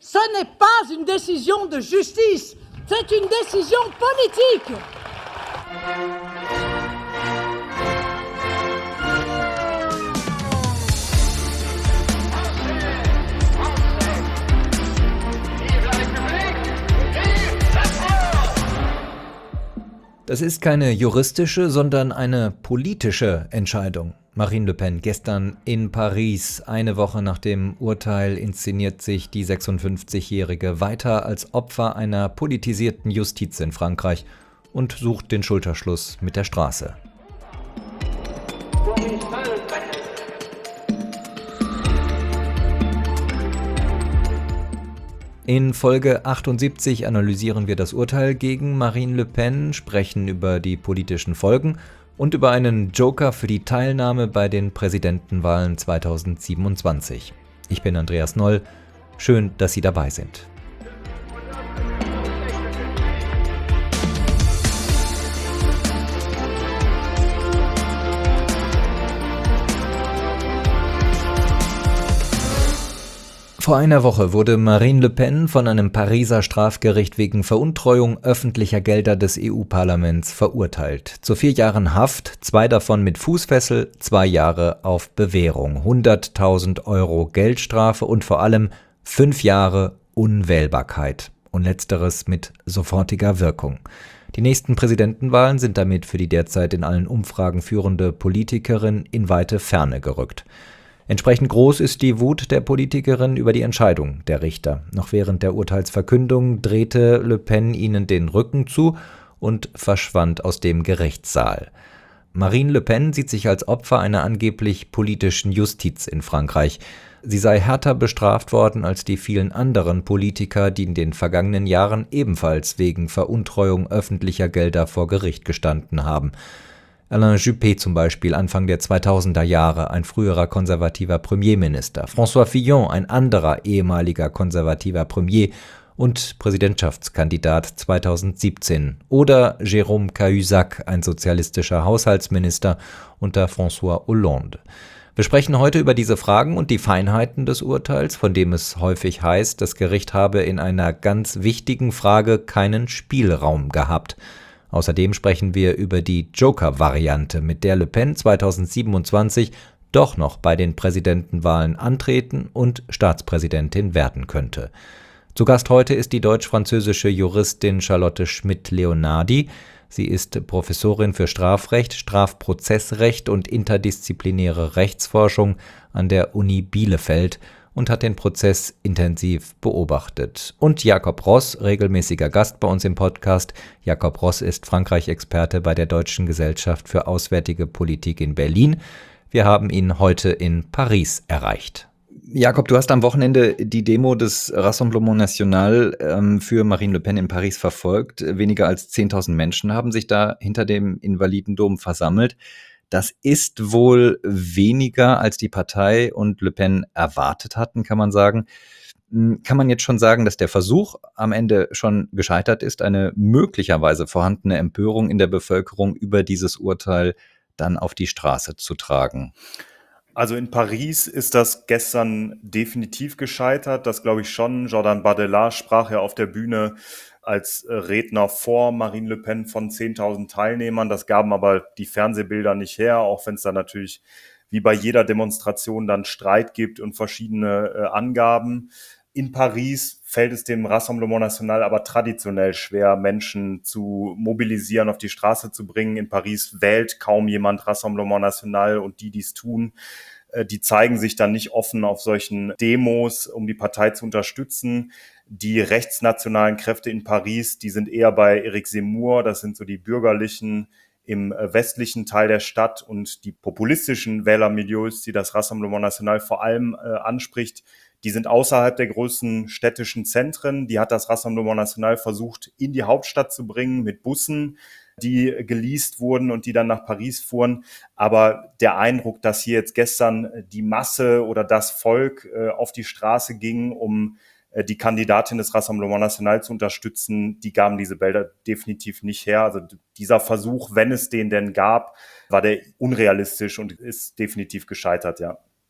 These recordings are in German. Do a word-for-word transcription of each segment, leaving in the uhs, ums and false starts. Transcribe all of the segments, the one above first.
Ce n'est pas une décision de justice, c'est une décision politique. Das ist keine juristische, sondern eine politische Entscheidung. Marine Le Pen gestern in Paris. Eine Woche nach dem Urteil inszeniert sich die sechsundfünfzigjährige weiter als Opfer einer politisierten Justiz in Frankreich und sucht den Schulterschluss mit der Straße. In Folge achtundsiebzig analysieren wir das Urteil gegen Marine Le Pen, sprechen über die politischen Folgen und über einen Joker für die Teilnahme bei den Präsidentenwahlen zweitausendsiebenundzwanzig. Ich bin Andreas Noll. Schön, dass Sie dabei sind. Vor einer Woche wurde Marine Le Pen von einem Pariser Strafgericht wegen Veruntreuung öffentlicher Gelder des E U-Parlaments verurteilt. Zu vier Jahren Haft, zwei davon mit Fußfessel, zwei Jahre auf Bewährung, hunderttausend Euro Geldstrafe und vor allem fünf Jahre Unwählbarkeit. Und letzteres mit sofortiger Wirkung. Die nächsten Präsidentenwahlen sind damit für die derzeit in allen Umfragen führende Politikerin in weite Ferne gerückt. Entsprechend groß ist die Wut der Politikerin über die Entscheidung der Richter. Noch während der Urteilsverkündung drehte Le Pen ihnen den Rücken zu und verschwand aus dem Gerichtssaal. Marine Le Pen sieht sich als Opfer einer angeblich politischen Justiz in Frankreich. Sie sei härter bestraft worden als die vielen anderen Politiker, die in den vergangenen Jahren ebenfalls wegen Veruntreuung öffentlicher Gelder vor Gericht gestanden haben. Alain Juppé zum Beispiel, Anfang der zweitausender Jahre, ein früherer konservativer Premierminister, François Fillon, ein anderer ehemaliger konservativer Premier und Präsidentschaftskandidat zweitausendsiebzehn, oder Jérôme Cahuzac, ein sozialistischer Haushaltsminister unter François Hollande. Wir sprechen heute über diese Fragen und die Feinheiten des Urteils, von dem es häufig heißt, das Gericht habe in einer ganz wichtigen Frage keinen Spielraum gehabt. Außerdem sprechen wir über die Joker-Variante, mit der Le Pen zweitausendsiebenundzwanzig doch noch bei den Präsidentenwahlen antreten und Staatspräsidentin werden könnte. Zu Gast heute ist die deutsch-französische Juristin Charlotte Schmidt-Leonardi. Sie ist Professorin für Strafrecht, Strafprozessrecht und interdisziplinäre Rechtsforschung an der Uni Bielefeld und hat den Prozess intensiv beobachtet. Und Jakob Ross, regelmäßiger Gast bei uns im Podcast. Jakob Ross ist Frankreich-Experte bei der Deutschen Gesellschaft für Auswärtige Politik in Berlin. Wir haben ihn heute in Paris erreicht. Jakob, du hast am Wochenende die Demo des Rassemblement National ähm, für Marine Le Pen in Paris verfolgt. Weniger als zehntausend Menschen haben sich da hinter dem Invalidendom versammelt. Das ist wohl weniger, als die Partei und Le Pen erwartet hatten, kann man sagen. Kann man jetzt schon sagen, dass der Versuch am Ende schon gescheitert ist, eine möglicherweise vorhandene Empörung in der Bevölkerung über dieses Urteil dann auf die Straße zu tragen? Also in Paris ist das gestern definitiv gescheitert, das glaube ich schon. Jordan Bardella sprach ja auf der Bühne als Redner vor Marine Le Pen von zehntausend Teilnehmern. Das gaben aber die Fernsehbilder nicht her, auch wenn es da natürlich wie bei jeder Demonstration dann Streit gibt und verschiedene äh, Angaben. In Paris fällt es dem Rassemblement National aber traditionell schwer, Menschen zu mobilisieren, auf die Straße zu bringen. In Paris wählt kaum jemand Rassemblement National und die, die es tun, die zeigen sich dann nicht offen auf solchen Demos, um die Partei zu unterstützen. Die rechtsnationalen Kräfte in Paris, die sind eher bei Éric Zemmour, das sind so die Bürgerlichen im westlichen Teil der Stadt, und die populistischen Wählermilieus, die das Rassemblement National vor allem äh, anspricht, die sind außerhalb der größten städtischen Zentren. Die hat das Rassemblement National versucht, in die Hauptstadt zu bringen mit Bussen, die geleast wurden und die dann nach Paris fuhren. Aber der Eindruck, dass hier jetzt gestern die Masse oder das Volk äh, auf die Straße ging, um äh, die Kandidatin des Rassemblement National zu unterstützen, die gaben diese Bilder definitiv nicht her. Also dieser Versuch, wenn es den denn gab, war der unrealistisch und ist definitiv gescheitert, ja.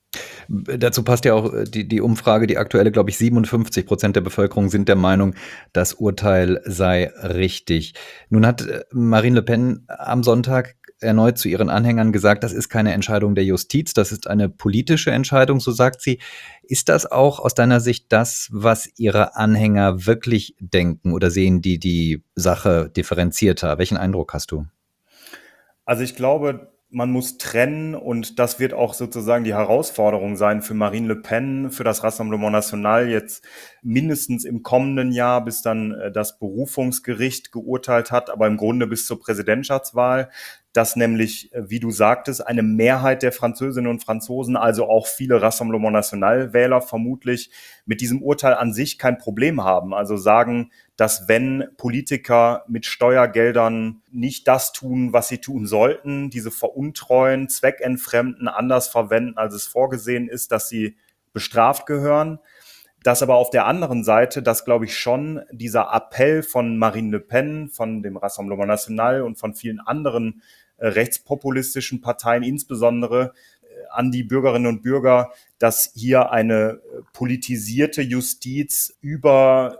Dazu passt ja auch äh, die, die Umfrage, die aktuelle, glaube ich, siebenundfünfzig Prozent der Bevölkerung sind der Meinung, das Urteil sei richtig. Nun hat äh, Marine Le Pen am Sonntag erneut zu ihren Anhängern gesagt, das ist keine Entscheidung der Justiz, das ist eine politische Entscheidung, so sagt sie. Ist das auch aus deiner Sicht das, was ihre Anhänger wirklich denken, oder sehen die die Sache differenzierter? Welchen Eindruck hast du? Also ich glaube, man muss trennen und das wird auch sozusagen die Herausforderung sein für Marine Le Pen, für das Rassemblement National jetzt mindestens im kommenden Jahr, bis dann äh, das Berufungsgericht geurteilt hat, aber im Grunde bis zur Präsidentschaftswahl, dass nämlich, äh, wie du sagtest, eine Mehrheit der Französinnen und Franzosen, also auch viele Rassemblement National-Wähler vermutlich, mit diesem Urteil an sich kein Problem haben. Also sagen, dass wenn Politiker mit Steuergeldern nicht das tun, was sie tun sollten, diese veruntreuen, zweckentfremden, anders verwenden, als es vorgesehen ist, dass sie bestraft gehören. Dass aber auf der anderen Seite, dass glaube ich schon dieser Appell von Marine Le Pen, von dem Rassemblement National und von vielen anderen äh, rechtspopulistischen Parteien insbesondere äh, an die Bürgerinnen und Bürger, dass hier eine äh, politisierte Justiz über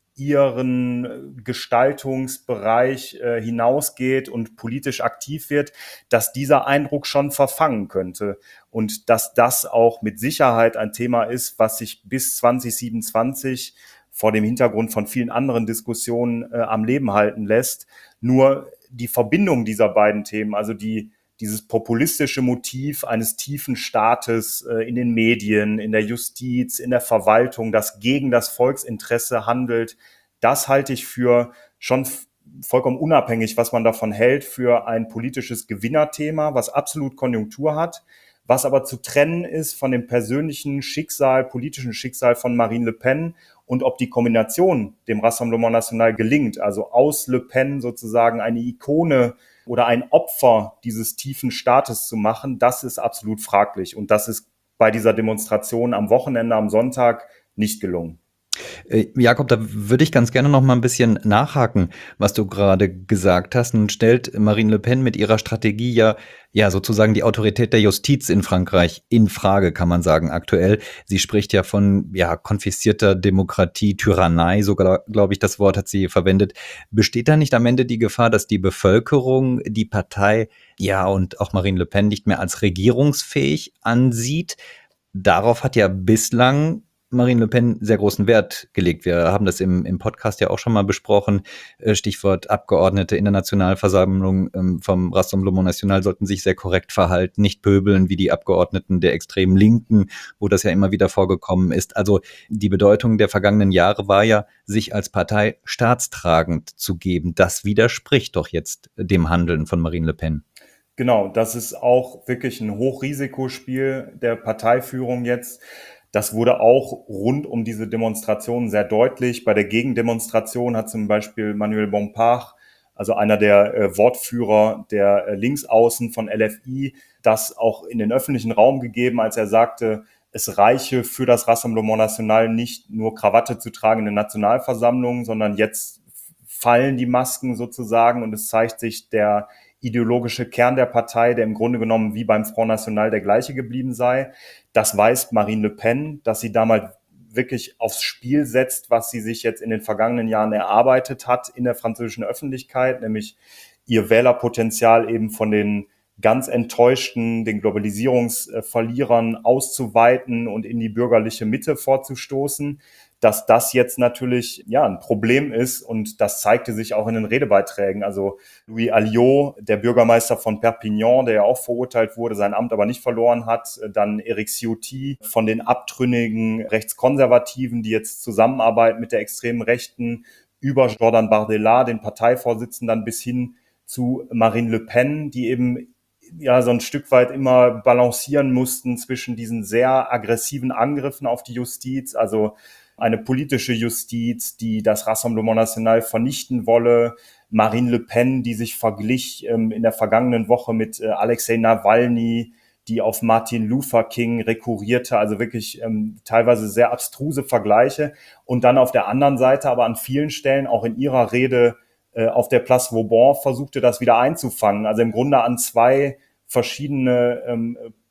ihren Gestaltungsbereich äh, hinausgeht und politisch aktiv wird, dass dieser Eindruck schon verfangen könnte und dass das auch mit Sicherheit ein Thema ist, was sich bis zwanzig siebenundzwanzig vor dem Hintergrund von vielen anderen Diskussionen äh, am Leben halten lässt. Nur die Verbindung dieser beiden Themen, also die dieses populistische Motiv eines tiefen Staates äh, in den Medien, in der Justiz, in der Verwaltung, das gegen das Volksinteresse handelt, das halte ich für schon f- vollkommen unabhängig, was man davon hält, für ein politisches Gewinnerthema, was absolut Konjunktur hat, was aber zu trennen ist von dem persönlichen Schicksal, politischen Schicksal von Marine Le Pen und ob die Kombination dem Rassemblement National gelingt, also aus Le Pen sozusagen eine Ikone oder ein Opfer dieses tiefen Staates zu machen, das ist absolut fraglich. Und das ist bei dieser Demonstration am Wochenende, am Sonntag nicht gelungen. Äh, Jakob, da würde ich ganz gerne noch mal ein bisschen nachhaken, was du gerade gesagt hast. Nun stellt Marine Le Pen mit ihrer Strategie ja, ja sozusagen die Autorität der Justiz in Frankreich in Frage, kann man sagen, aktuell. Sie spricht ja von ja konfiszierter Demokratie, Tyrannei, sogar, glaube ich, das Wort hat sie verwendet. Besteht da nicht am Ende die Gefahr, dass die Bevölkerung die Partei, ja, und auch Marine Le Pen nicht mehr als regierungsfähig ansieht? Darauf hat ja bislang Marine Le Pen sehr großen Wert gelegt. Wir haben das im, im Podcast ja auch schon mal besprochen. Äh, Stichwort Abgeordnete in der Nationalversammlung ähm, vom Rassemblement National sollten sich sehr korrekt verhalten, nicht pöbeln wie die Abgeordneten der extremen Linken, wo das ja immer wieder vorgekommen ist. Also die Bedeutung der vergangenen Jahre war ja, sich als Partei staatstragend zu geben. Das widerspricht doch jetzt dem Handeln von Marine Le Pen. Genau, das ist auch wirklich ein Hochrisikospiel der Parteiführung jetzt. Das wurde auch rund um diese Demonstration sehr deutlich. Bei der Gegendemonstration hat zum Beispiel Manuel Bompard, also einer der äh, Wortführer der äh, Linksaußen von L F I, das auch in den öffentlichen Raum gegeben, als er sagte, es reiche für das Rassemblement National nicht nur Krawatte zu tragen in der Nationalversammlung, sondern jetzt fallen die Masken sozusagen und es zeigt sich der ideologische Kern der Partei, der im Grunde genommen wie beim Front National der gleiche geblieben sei. Das weiß Marine Le Pen, dass sie da mal wirklich aufs Spiel setzt, was sie sich jetzt in den vergangenen Jahren erarbeitet hat in der französischen Öffentlichkeit, nämlich ihr Wählerpotenzial eben von den ganz enttäuschten, den Globalisierungsverlierern auszuweiten und in die bürgerliche Mitte vorzustoßen. Dass das jetzt natürlich ja ein Problem ist und das zeigte sich auch in den Redebeiträgen. Also Louis Alliot, der Bürgermeister von Perpignan, der ja auch verurteilt wurde, sein Amt aber nicht verloren hat, dann Éric Ciotti von den abtrünnigen Rechtskonservativen, die jetzt zusammenarbeiten mit der extremen Rechten, über Jordan Bardella, den Parteivorsitzenden, bis hin zu Marine Le Pen, die eben ja so ein Stück weit immer balancieren mussten zwischen diesen sehr aggressiven Angriffen auf die Justiz, also eine politische Justiz, die das Rassemblement National vernichten wolle, Marine Le Pen, die sich verglich ähm, in der vergangenen Woche mit äh, Alexei Nawalny, die auf Martin Luther King rekurrierte, also wirklich ähm, teilweise sehr abstruse Vergleiche. Und dann auf der anderen Seite aber an vielen Stellen, auch in ihrer Rede äh, auf der Place Vauban, versuchte das wieder einzufangen. Also im Grunde an zwei verschiedene ähm,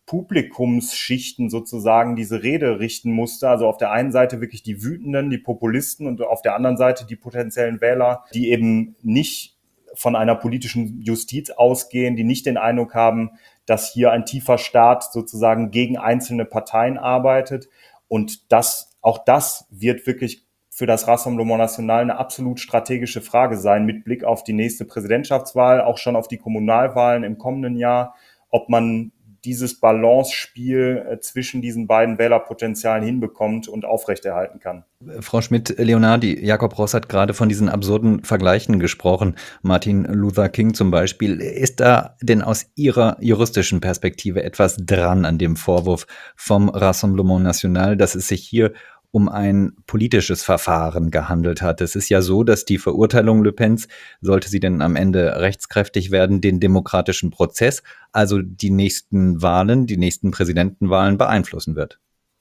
Publikumsschichten sozusagen diese Rede richten musste. Also auf der einen Seite wirklich die Wütenden, die Populisten und auf der anderen Seite die potenziellen Wähler, die eben nicht von einer politischen Justiz ausgehen, die nicht den Eindruck haben, dass hier ein tiefer Staat sozusagen gegen einzelne Parteien arbeitet. Und das, auch das wird wirklich für das Rassemblement National eine absolut strategische Frage sein, mit Blick auf die nächste Präsidentschaftswahl, auch schon auf die Kommunalwahlen im kommenden Jahr, ob man dieses Balance-Spiel äh, zwischen diesen beiden Wählerpotenzialen hinbekommt und aufrechterhalten kann. Frau Schmidt-Leonardi, Jakob Ross hat gerade von diesen absurden Vergleichen gesprochen. Martin Luther King zum Beispiel. Ist da denn aus Ihrer juristischen Perspektive etwas dran an dem Vorwurf vom Rassemblement National, dass es sich hier um ein politisches Verfahren gehandelt hat? Es ist ja so, dass die Verurteilung Le Pens, sollte sie denn am Ende rechtskräftig werden, den demokratischen Prozess, also die nächsten Wahlen, die nächsten Präsidentenwahlen beeinflussen wird.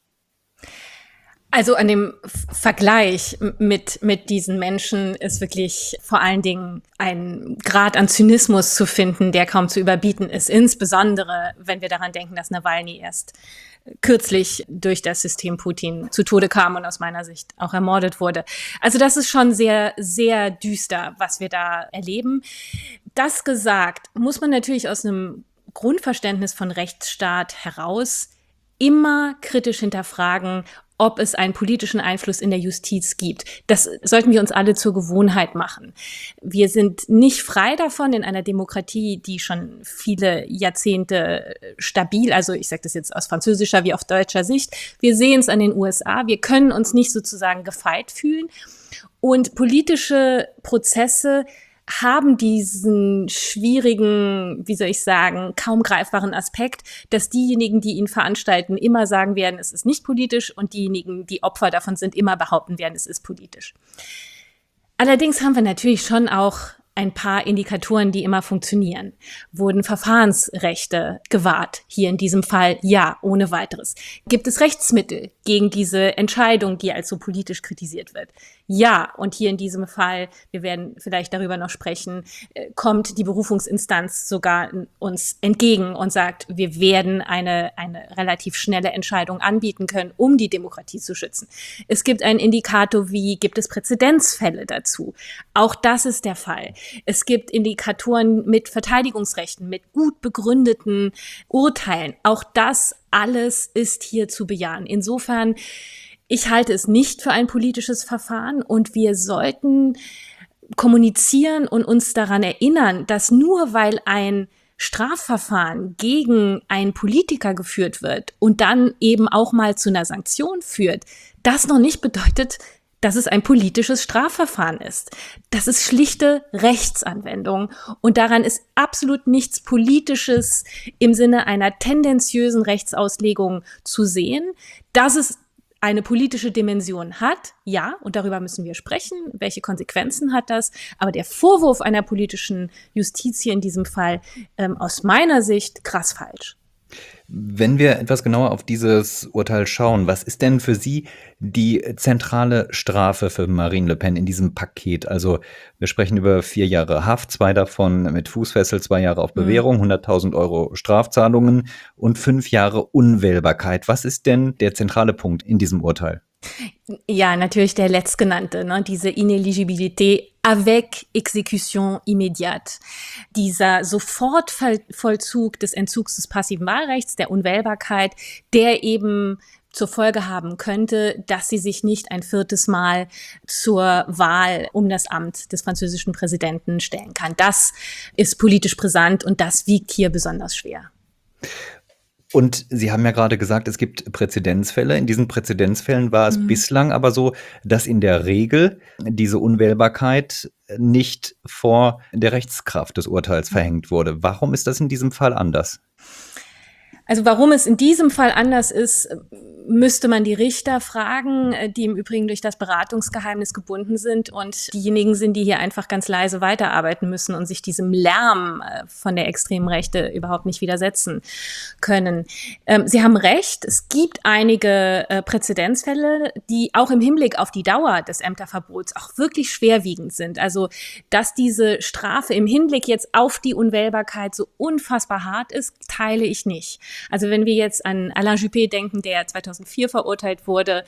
Also an dem Vergleich mit, mit diesen Menschen ist wirklich vor allen Dingen ein Grad an Zynismus zu finden, der kaum zu überbieten ist. Insbesondere, wenn wir daran denken, dass Nawalny erst kürzlich durch das System Putin zu Tode kam und aus meiner Sicht auch ermordet wurde. Also das ist schon sehr, sehr düster, was wir da erleben. Das gesagt, muss man natürlich aus einem Grundverständnis von Rechtsstaat heraus immer kritisch hinterfragen, ob es einen politischen Einfluss in der Justiz gibt. Das sollten wir uns alle zur Gewohnheit machen. Wir sind nicht frei davon in einer Demokratie, die schon viele Jahrzehnte stabil, also ich sage das jetzt aus französischer wie auf deutscher Sicht, wir sehen es an den U S A, wir können uns nicht sozusagen gefeit fühlen. Und politische Prozesse haben diesen schwierigen, wie soll ich sagen, kaum greifbaren Aspekt, dass diejenigen, die ihn veranstalten, immer sagen werden, es ist nicht politisch und diejenigen, die Opfer davon sind, immer behaupten werden, es ist politisch. Allerdings haben wir natürlich schon auch ein paar Indikatoren, die immer funktionieren. Wurden Verfahrensrechte gewahrt? Hier in diesem Fall ja, ohne weiteres. Gibt es Rechtsmittel gegen diese Entscheidung, die als so politisch kritisiert wird? Ja, und hier in diesem Fall, wir werden vielleicht darüber noch sprechen, kommt die Berufungsinstanz sogar uns entgegen und sagt, wir werden eine, eine relativ schnelle Entscheidung anbieten können, um die Demokratie zu schützen. Es gibt einen Indikator wie, gibt es Präzedenzfälle dazu? Auch das ist der Fall. Es gibt Indikatoren mit Verteidigungsrechten, mit gut begründeten Urteilen. Auch das alles ist hier zu bejahen. Insofern, ich halte es nicht für ein politisches Verfahren und wir sollten kommunizieren und uns daran erinnern, dass nur weil ein Strafverfahren gegen einen Politiker geführt wird und dann eben auch mal zu einer Sanktion führt, das noch nicht bedeutet, dass es ein politisches Strafverfahren ist. Das ist schlichte Rechtsanwendung und daran ist absolut nichts Politisches im Sinne einer tendenziösen Rechtsauslegung zu sehen. Dass es eine politische Dimension hat, ja, und darüber müssen wir sprechen, welche Konsequenzen hat das, aber der Vorwurf einer politischen Justiz hier in diesem Fall ähm, aus meiner Sicht krass falsch. Wenn wir etwas genauer auf dieses Urteil schauen, was ist denn für Sie die zentrale Strafe für Marine Le Pen in diesem Paket? Also wir sprechen über vier Jahre Haft, zwei davon mit Fußfessel, zwei Jahre auf Bewährung, hunderttausend Euro Strafzahlungen und fünf Jahre Unwählbarkeit. Was ist denn der zentrale Punkt in diesem Urteil? Ja, natürlich der letztgenannte, ne? Diese Ineligibilité avec exécution immédiate. Dieser Sofortvollzug des Entzugs des passiven Wahlrechts, der Unwählbarkeit, der eben zur Folge haben könnte, dass sie sich nicht ein viertes Mal zur Wahl um das Amt des französischen Präsidenten stellen kann. Das ist politisch brisant und das wiegt hier besonders schwer. Und Sie haben ja gerade gesagt, es gibt Präzedenzfälle. In diesen Präzedenzfällen war es mhm. bislang aber so, dass in der Regel diese Unwählbarkeit nicht vor der Rechtskraft des Urteils verhängt wurde. Warum ist das in diesem Fall anders? Also warum es in diesem Fall anders ist, müsste man die Richter fragen, die im Übrigen durch das Beratungsgeheimnis gebunden sind und diejenigen sind, die hier einfach ganz leise weiterarbeiten müssen und sich diesem Lärm von der extremen Rechte überhaupt nicht widersetzen können. Ähm, Sie haben recht, es gibt einige äh, Präzedenzfälle, die auch im Hinblick auf die Dauer des Ämterverbots auch wirklich schwerwiegend sind. Also, dass diese Strafe im Hinblick jetzt auf die Unwählbarkeit so unfassbar hart ist, teile ich nicht. Also, wenn wir jetzt an Alain Juppé denken, der zweitausendvier verurteilt wurde,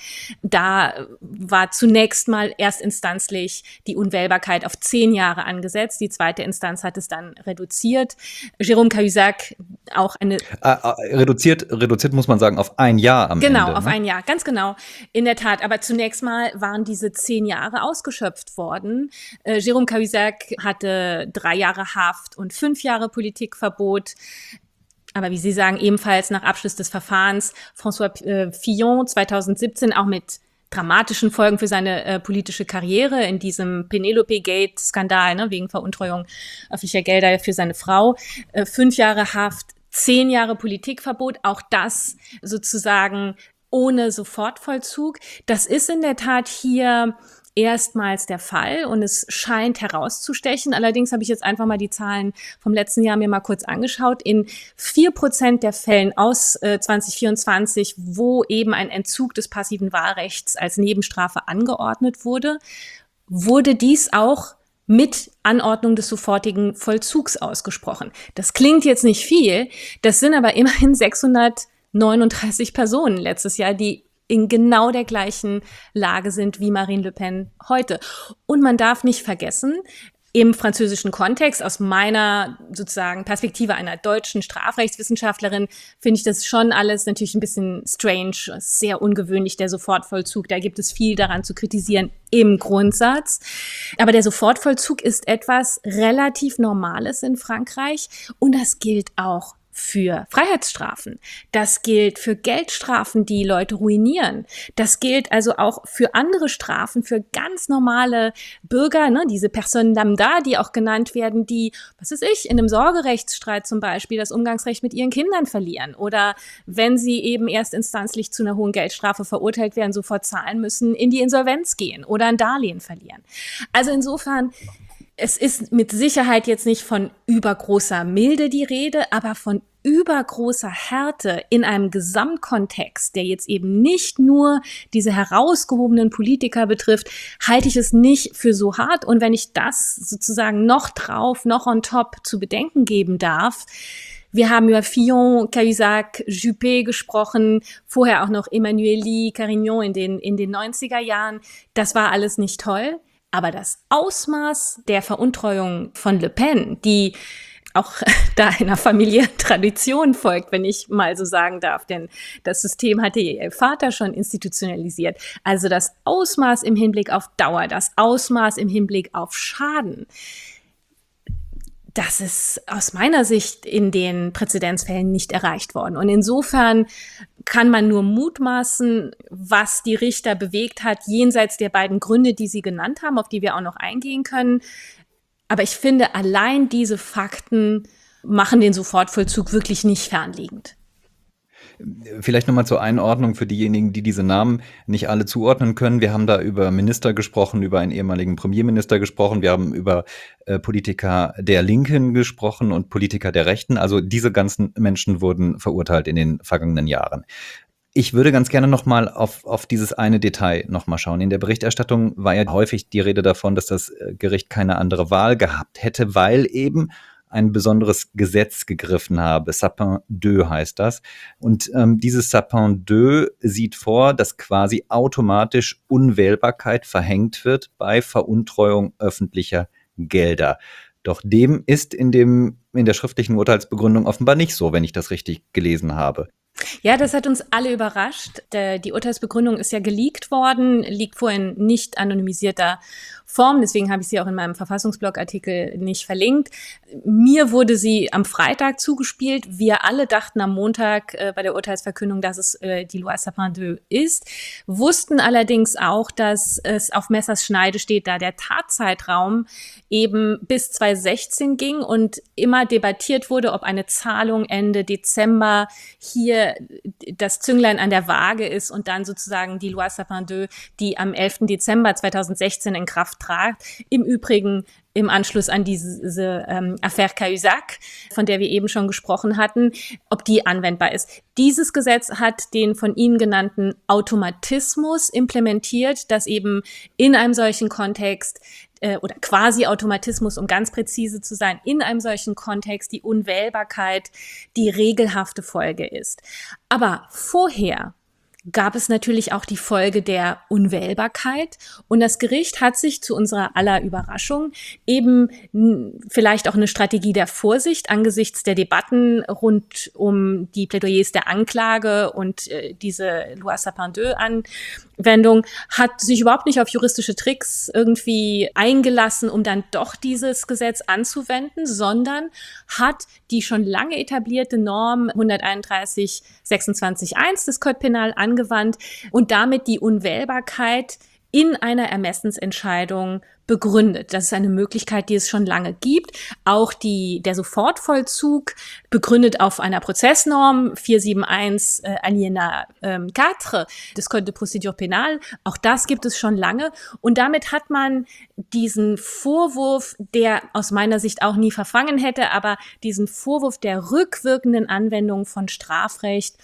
da war zunächst mal erstinstanzlich die Unwählbarkeit auf zehn Jahre angesetzt. Die zweite Instanz hat es dann reduziert. Jérôme Cahuzac auch eine... Äh, äh, reduziert, reduziert muss man sagen, auf ein Jahr am genau, Ende. Genau, auf ne? ein Jahr, ganz genau. In der Tat, aber zunächst mal waren diese zehn Jahre ausgeschöpft worden. Äh, Jérôme Cahuzac hatte drei Jahre Haft und fünf Jahre Politikverbot. Aber wie Sie sagen, ebenfalls nach Abschluss des Verfahrens François äh, Fillon zweitausendsiebzehn auch mit dramatischen Folgen für seine äh, politische Karriere in diesem Penelope-Gate-Skandal, ne, wegen Veruntreuung öffentlicher Gelder für seine Frau. Äh, fünf Jahre Haft, zehn Jahre Politikverbot, auch das sozusagen ohne Sofortvollzug. Das ist in der Tat hier erstmals der Fall und es scheint herauszustechen. Allerdings habe ich jetzt einfach mal die Zahlen vom letzten Jahr mir mal kurz angeschaut. In vier Prozent der Fällen aus äh, zwanzig vierundzwanzig, wo eben ein Entzug des passiven Wahlrechts als Nebenstrafe angeordnet wurde, wurde dies auch mit Anordnung des sofortigen Vollzugs ausgesprochen. Das klingt jetzt nicht viel, das sind aber immerhin sechshundertneununddreißig Personen letztes Jahr, die in genau der gleichen Lage sind wie Marine Le Pen heute. Und man darf nicht vergessen, im französischen Kontext, aus meiner sozusagen Perspektive einer deutschen Strafrechtswissenschaftlerin, finde ich das schon alles natürlich ein bisschen strange, sehr ungewöhnlich, der Sofortvollzug. Da gibt es viel daran zu kritisieren im Grundsatz. Aber der Sofortvollzug ist etwas relativ Normales in Frankreich und das gilt auch für Freiheitsstrafen. Das gilt für Geldstrafen, die Leute ruinieren. Das gilt also auch für andere Strafen, für ganz normale Bürger, ne, diese Personen lambda, die auch genannt werden, die, was weiß ich, in einem Sorgerechtsstreit zum Beispiel das Umgangsrecht mit ihren Kindern verlieren oder wenn sie eben erstinstanzlich zu einer hohen Geldstrafe verurteilt werden, sofort zahlen müssen, in die Insolvenz gehen oder ein Darlehen verlieren. Also insofern, es ist mit Sicherheit jetzt nicht von übergroßer Milde die Rede, aber von übergroßer Härte in einem Gesamtkontext, der jetzt eben nicht nur diese herausgehobenen Politiker betrifft, halte ich es nicht für so hart. Und wenn ich das sozusagen noch drauf, noch on top zu bedenken geben darf, wir haben über Fillon, Cahuzac, Juppé gesprochen, vorher auch noch Emmanuelli, Carignan in den, in den neunziger Jahren. Das war alles nicht toll. Aber das Ausmaß der Veruntreuung von Le Pen, die auch da einer familiären Tradition folgt, wenn ich mal so sagen darf, denn das System hatte ihr Vater schon institutionalisiert. Also das Ausmaß im Hinblick auf Dauer, das Ausmaß im Hinblick auf Schaden, das ist aus meiner Sicht in den Präzedenzfällen nicht erreicht worden. Und insofern kann man nur mutmaßen, was die Richter bewegt hat, jenseits der beiden Gründe, die Sie genannt haben, auf die wir auch noch eingehen können. Aber ich finde, allein diese Fakten machen den Sofortvollzug wirklich nicht fernliegend. Vielleicht nochmal zur Einordnung für diejenigen, die diese Namen nicht alle zuordnen können. Wir haben da über Minister gesprochen, über einen ehemaligen Premierminister gesprochen. Wir haben über äh, Politiker der Linken gesprochen und Politiker der Rechten. Also diese ganzen Menschen wurden verurteilt in den vergangenen Jahren. Ich würde ganz gerne nochmal auf, auf dieses eine Detail nochmal schauen. In der Berichterstattung war ja häufig die Rede davon, dass das Gericht keine andere Wahl gehabt hätte, weil eben ein besonderes Gesetz gegriffen habe. Sapin deux heißt das. Und ähm, dieses Sapin deux sieht vor, dass quasi automatisch Unwählbarkeit verhängt wird bei Veruntreuung öffentlicher Gelder. Doch dem ist in dem, in der schriftlichen Urteilsbegründung offenbar nicht so, wenn ich das richtig gelesen habe. Ja, das hat uns alle überrascht. Die Urteilsbegründung ist ja geleakt worden, liegt vorhin nicht anonymisierter Formen. Deswegen habe ich sie auch in meinem Verfassungsblog-Artikel nicht verlinkt. Mir wurde sie am Freitag zugespielt. Wir alle dachten am Montag äh, bei der Urteilsverkündung, dass es äh, die Loi Sapin zwei ist, wussten allerdings auch, dass es auf Messers Schneide steht, da der Tatzeitraum eben bis zweitausendsechzehn ging und immer debattiert wurde, ob eine Zahlung Ende Dezember hier das Zünglein an der Waage ist und dann sozusagen die Loi Sapin zwei, die am elften Dezember zweitausendsechzehn in Kraft trat. Im Übrigen im Anschluss an diese, diese ähm, Affaire Cahuzac, von der wir eben schon gesprochen hatten, ob die anwendbar ist. Dieses Gesetz hat den von Ihnen genannten Automatismus implementiert, dass eben in einem solchen Kontext äh, oder quasi Automatismus, um ganz präzise zu sein, in einem solchen Kontext die Unwählbarkeit die regelhafte Folge ist. Aber vorher gab es natürlich auch die Folge der Unwählbarkeit. Und das Gericht hat sich zu unserer aller Überraschung eben vielleicht auch eine Strategie der Vorsicht angesichts der Debatten rund um die Plädoyers der Anklage und äh, diese Loi Sapin zwei Anwendung, hat sich überhaupt nicht auf juristische Tricks irgendwie eingelassen, um dann doch dieses Gesetz anzuwenden, sondern hat die schon lange etablierte Norm hunderteinunddreißig sechsundzwanzig eins des Code Penal angewandt und damit die Unwählbarkeit in einer Ermessensentscheidung begründet. Das ist eine Möglichkeit, die es schon lange gibt. Auch die, der Sofortvollzug begründet auf einer Prozessnorm vierhunderteinundsiebzig äh, Alinéa ähm, vier des Code de Procédure Pénale. Auch das gibt es schon lange. Und damit hat man diesen Vorwurf, der aus meiner Sicht auch nie verfangen hätte, aber diesen Vorwurf der rückwirkenden Anwendung von Strafrecht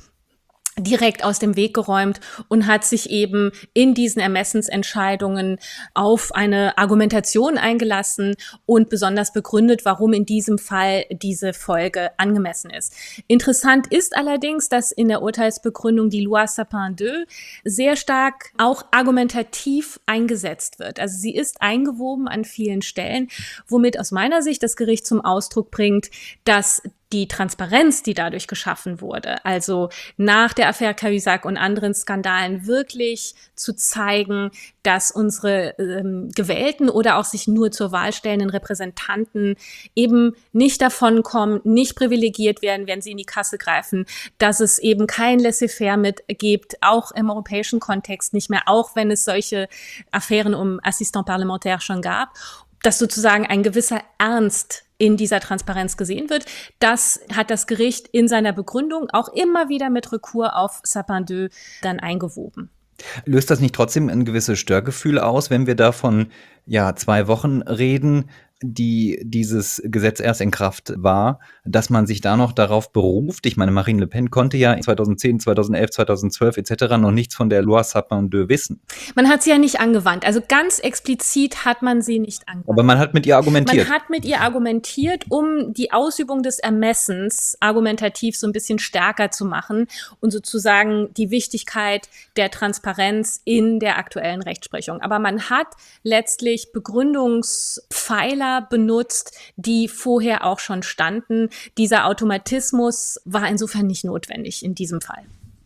direkt aus dem Weg geräumt und hat sich eben in diesen Ermessensentscheidungen auf eine Argumentation eingelassen und besonders begründet, warum in diesem Fall diese Folge angemessen ist. Interessant ist allerdings, dass in der Urteilsbegründung die Loi Sapin zwei sehr stark auch argumentativ eingesetzt wird. Also sie ist eingewoben an vielen Stellen, womit aus meiner Sicht das Gericht zum Ausdruck bringt, dass die Transparenz, die dadurch geschaffen wurde, also nach der Affaire Cahuzac und anderen Skandalen wirklich zu zeigen, dass unsere ähm, gewählten oder auch sich nur zur Wahl stellenden Repräsentanten eben nicht davon kommen, nicht privilegiert werden, wenn sie in die Kasse greifen, dass es eben kein Laissez-faire mit gibt, auch im europäischen Kontext nicht mehr, auch wenn es solche Affären um Assistant Parlementaire schon gab, dass sozusagen ein gewisser Ernst in dieser Transparenz gesehen wird. Das hat das Gericht in seiner Begründung auch immer wieder mit Rekur auf Sapin zwei dann eingewoben. Löst das nicht trotzdem ein gewisses Störgefühl aus, wenn wir da von ja, zwei Wochen reden, die dieses Gesetz erst in Kraft war, dass man sich da noch darauf beruft? Ich meine, Marine Le Pen konnte ja zweitausendzehn, zweitauself, zweitausendzwölf et cetera noch nichts von der Loi Sapin zwei wissen. Man hat sie ja nicht angewandt. Also ganz explizit hat man sie nicht angewandt. Aber man hat mit ihr argumentiert. Man hat mit ihr argumentiert, um die Ausübung des Ermessens argumentativ so ein bisschen stärker zu machen und sozusagen die Wichtigkeit der Transparenz in der aktuellen Rechtsprechung. Aber man hat letztlich Begründungspfeiler benutzt, die vorher auch schon standen. Dieser Automatismus war insofern nicht notwendig in diesem Fall.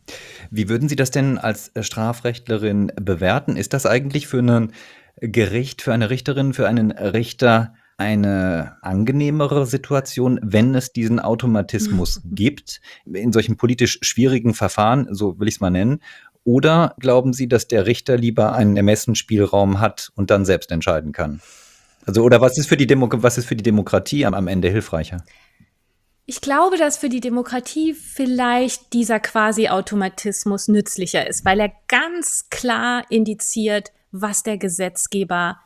Wie würden Sie das denn als Strafrechtlerin bewerten? Ist das eigentlich für ein Gericht, für eine Richterin, für einen Richter eine angenehmere Situation, wenn es diesen Automatismus gibt, in solchen politisch schwierigen Verfahren, so will ich es mal nennen? Oder glauben Sie, dass der Richter lieber einen Ermessensspielraum hat und dann selbst entscheiden kann? Also, oder was ist für die Demo- was ist für die Demokratie am, am Ende hilfreicher? Ich glaube, dass für die Demokratie vielleicht dieser Quasi-Automatismus nützlicher ist, weil er ganz klar indiziert, was der Gesetzgeber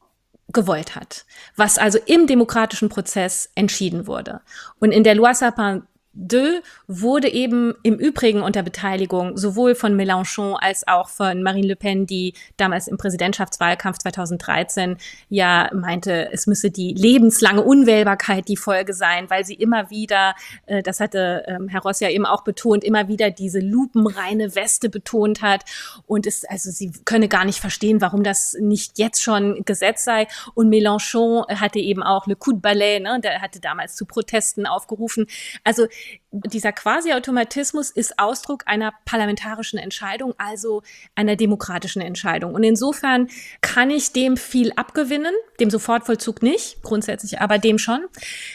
gewollt hat, was also im demokratischen Prozess entschieden wurde. Und in der Loi Sapin zwei wurde eben im Übrigen unter Beteiligung sowohl von Mélenchon als auch von Marine Le Pen, die damals im Präsidentschaftswahlkampf zweitausenddreizehn ja meinte, es müsse die lebenslange Unwählbarkeit die Folge sein, weil sie immer wieder, äh, das hatte ähm, Herr Ross ja eben auch betont, immer wieder diese lupenreine Weste betont hat und es, also sie könne gar nicht verstehen, warum das nicht jetzt schon Gesetz sei. Und Mélenchon hatte eben auch le coup de balai, ne, der hatte damals zu Protesten aufgerufen. Also Dieser Quasi-Automatismus ist Ausdruck einer parlamentarischen Entscheidung, also einer demokratischen Entscheidung. Und insofern kann ich dem viel abgewinnen, dem Sofortvollzug nicht, grundsätzlich, aber dem schon.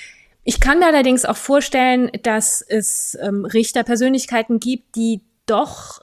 Ich kann mir allerdings auch vorstellen, dass es ähm, Richterpersönlichkeiten gibt, die doch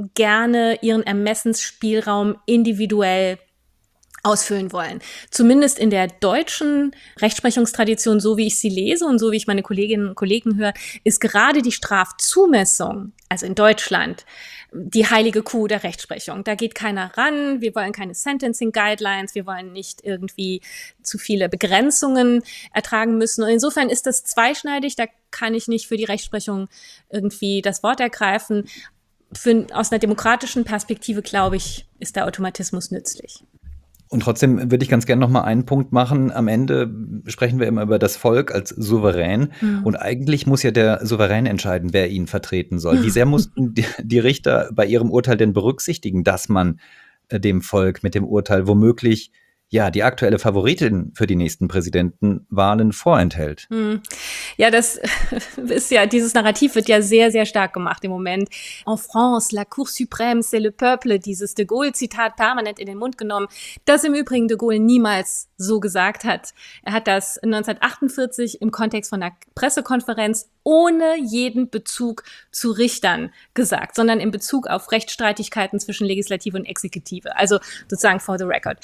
gerne ihren Ermessensspielraum individuell ausfüllen wollen. Zumindest in der deutschen Rechtsprechungstradition, so wie ich sie lese und so wie ich meine Kolleginnen und Kollegen höre, ist gerade die Strafzumessung, also in Deutschland, die heilige Kuh der Rechtsprechung. Da geht keiner ran, wir wollen keine Sentencing Guidelines, wir wollen nicht irgendwie zu viele Begrenzungen ertragen müssen. Und insofern ist das zweischneidig, da kann ich nicht für die Rechtsprechung irgendwie das Wort ergreifen. Für, aus einer demokratischen Perspektive, glaube ich, ist der Automatismus nützlich. Und trotzdem würde ich ganz gerne noch mal einen Punkt machen. Am Ende sprechen wir immer über das Volk als souverän. Mhm. Und eigentlich muss ja der Souverän entscheiden, wer ihn vertreten soll. Wie sehr mussten die, die Richter bei ihrem Urteil denn berücksichtigen, dass man äh, dem Volk mit dem Urteil womöglich ja die aktuelle Favoritin für die nächsten Präsidentenwahlen vorenthält? Hm. Ja, das ist ja, dieses Narrativ wird ja sehr, sehr stark gemacht im Moment. En France, la Cour suprême, c'est le peuple, dieses de Gaulle-Zitat permanent in den Mund genommen, das im Übrigen de Gaulle niemals so gesagt hat. Er hat das neunzehnhundertachtundvierzig im Kontext von einer Pressekonferenz ohne jeden Bezug zu Richtern gesagt, sondern in Bezug auf Rechtsstreitigkeiten zwischen Legislative und Exekutive. Also sozusagen for the record.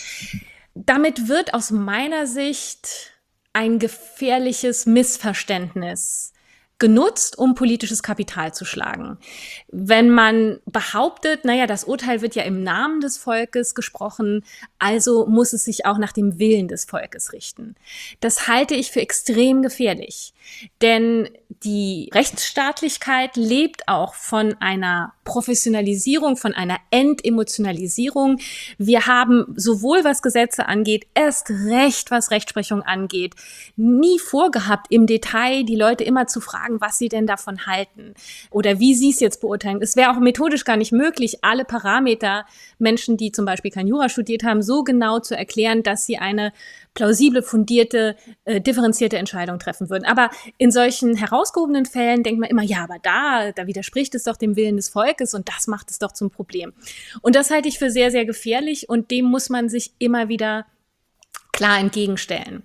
Damit wird aus meiner Sicht ein gefährliches Missverständnis genutzt, um politisches Kapital zu schlagen. Wenn man behauptet, naja, das Urteil wird ja im Namen des Volkes gesprochen, also muss es sich auch nach dem Willen des Volkes richten. Das halte ich für extrem gefährlich, denn die Rechtsstaatlichkeit lebt auch von einer Professionalisierung, von einer Entemotionalisierung. Wir haben sowohl was Gesetze angeht, erst recht was Rechtsprechung angeht, nie vorgehabt, im Detail die Leute immer zu fragen, was sie denn davon halten oder wie sie es jetzt beurteilen. Es wäre auch methodisch gar nicht möglich, alle Parameter Menschen, die zum Beispiel kein Jura studiert haben, so genau zu erklären, dass sie eine plausible, fundierte, äh, differenzierte Entscheidung treffen würden. Aber in solchen herausgehobenen Fällen denkt man immer, ja, aber da, da widerspricht es doch dem Willen des Volkes und das macht es doch zum Problem. Und das halte ich für sehr, sehr gefährlich und dem muss man sich immer wieder klar entgegenstellen.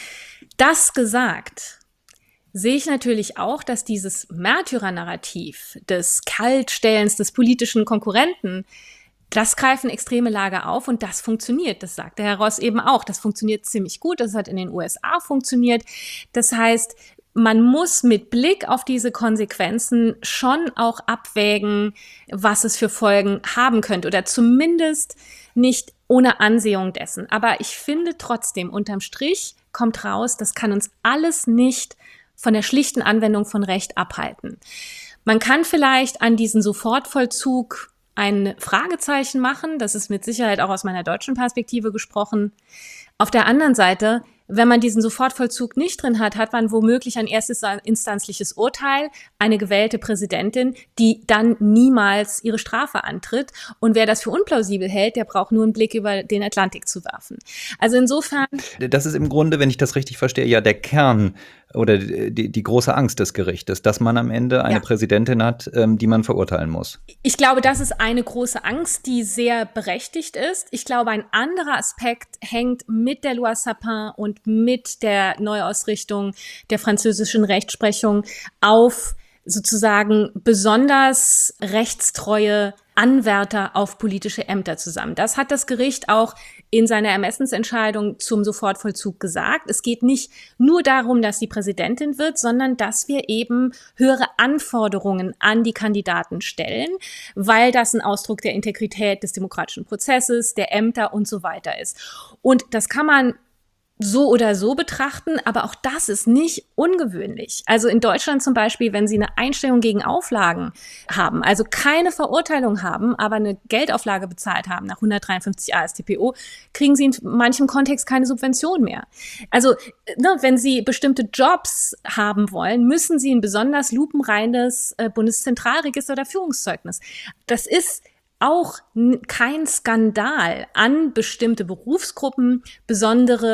Das gesagt, sehe ich natürlich auch, dass dieses Märtyrer-Narrativ des Kaltstellens des politischen Konkurrenten, das greifen extreme Lager auf und das funktioniert. Das sagte Herr Ross eben auch. Das funktioniert ziemlich gut. Das hat in den U S A funktioniert. Das heißt, man muss mit Blick auf diese Konsequenzen schon auch abwägen, was es für Folgen haben könnte oder zumindest nicht ohne Ansehung dessen. Aber ich finde trotzdem, unterm Strich kommt raus, das kann uns alles nicht von der schlichten Anwendung von Recht abhalten. Man kann vielleicht an diesen Sofortvollzug ein Fragezeichen machen. Das ist mit Sicherheit auch aus meiner deutschen Perspektive gesprochen. Auf der anderen Seite, wenn man diesen Sofortvollzug nicht drin hat, hat man womöglich ein erstes instanzliches Urteil, eine gewählte Präsidentin, die dann niemals ihre Strafe antritt. Und wer das für unplausibel hält, der braucht nur einen Blick über den Atlantik zu werfen. Also insofern. Das ist im Grunde, wenn ich das richtig verstehe, ja der Kern oder die, die große Angst des Gerichtes, dass man am Ende eine ja. Präsidentin hat, ähm, die man verurteilen muss. Ich glaube, das ist eine große Angst, die sehr berechtigt ist. Ich glaube, ein anderer Aspekt hängt mit der Loi Sapin und mit der Neuausrichtung der französischen Rechtsprechung auf sozusagen besonders rechtstreue Anwärter auf politische Ämter zusammen. Das hat das Gericht auch in seiner Ermessensentscheidung zum Sofortvollzug gesagt. Es geht nicht nur darum, dass sie Präsidentin wird, sondern dass wir eben höhere Anforderungen an die Kandidaten stellen, weil das ein Ausdruck der Integrität des demokratischen Prozesses, der Ämter und so weiter ist. Und das kann man so oder so betrachten, aber auch das ist nicht ungewöhnlich. Also in Deutschland zum Beispiel, wenn Sie eine Einstellung gegen Auflagen haben, also keine Verurteilung haben, aber eine Geldauflage bezahlt haben nach hundertdreiundfünfzig A S t P O, kriegen Sie in manchem Kontext keine Subvention mehr. Also ne, wenn Sie bestimmte Jobs haben wollen, müssen Sie ein besonders lupenreines äh, Bundeszentralregister oder Führungszeugnis. Das ist auch kein Skandal, an bestimmte Berufsgruppen besondere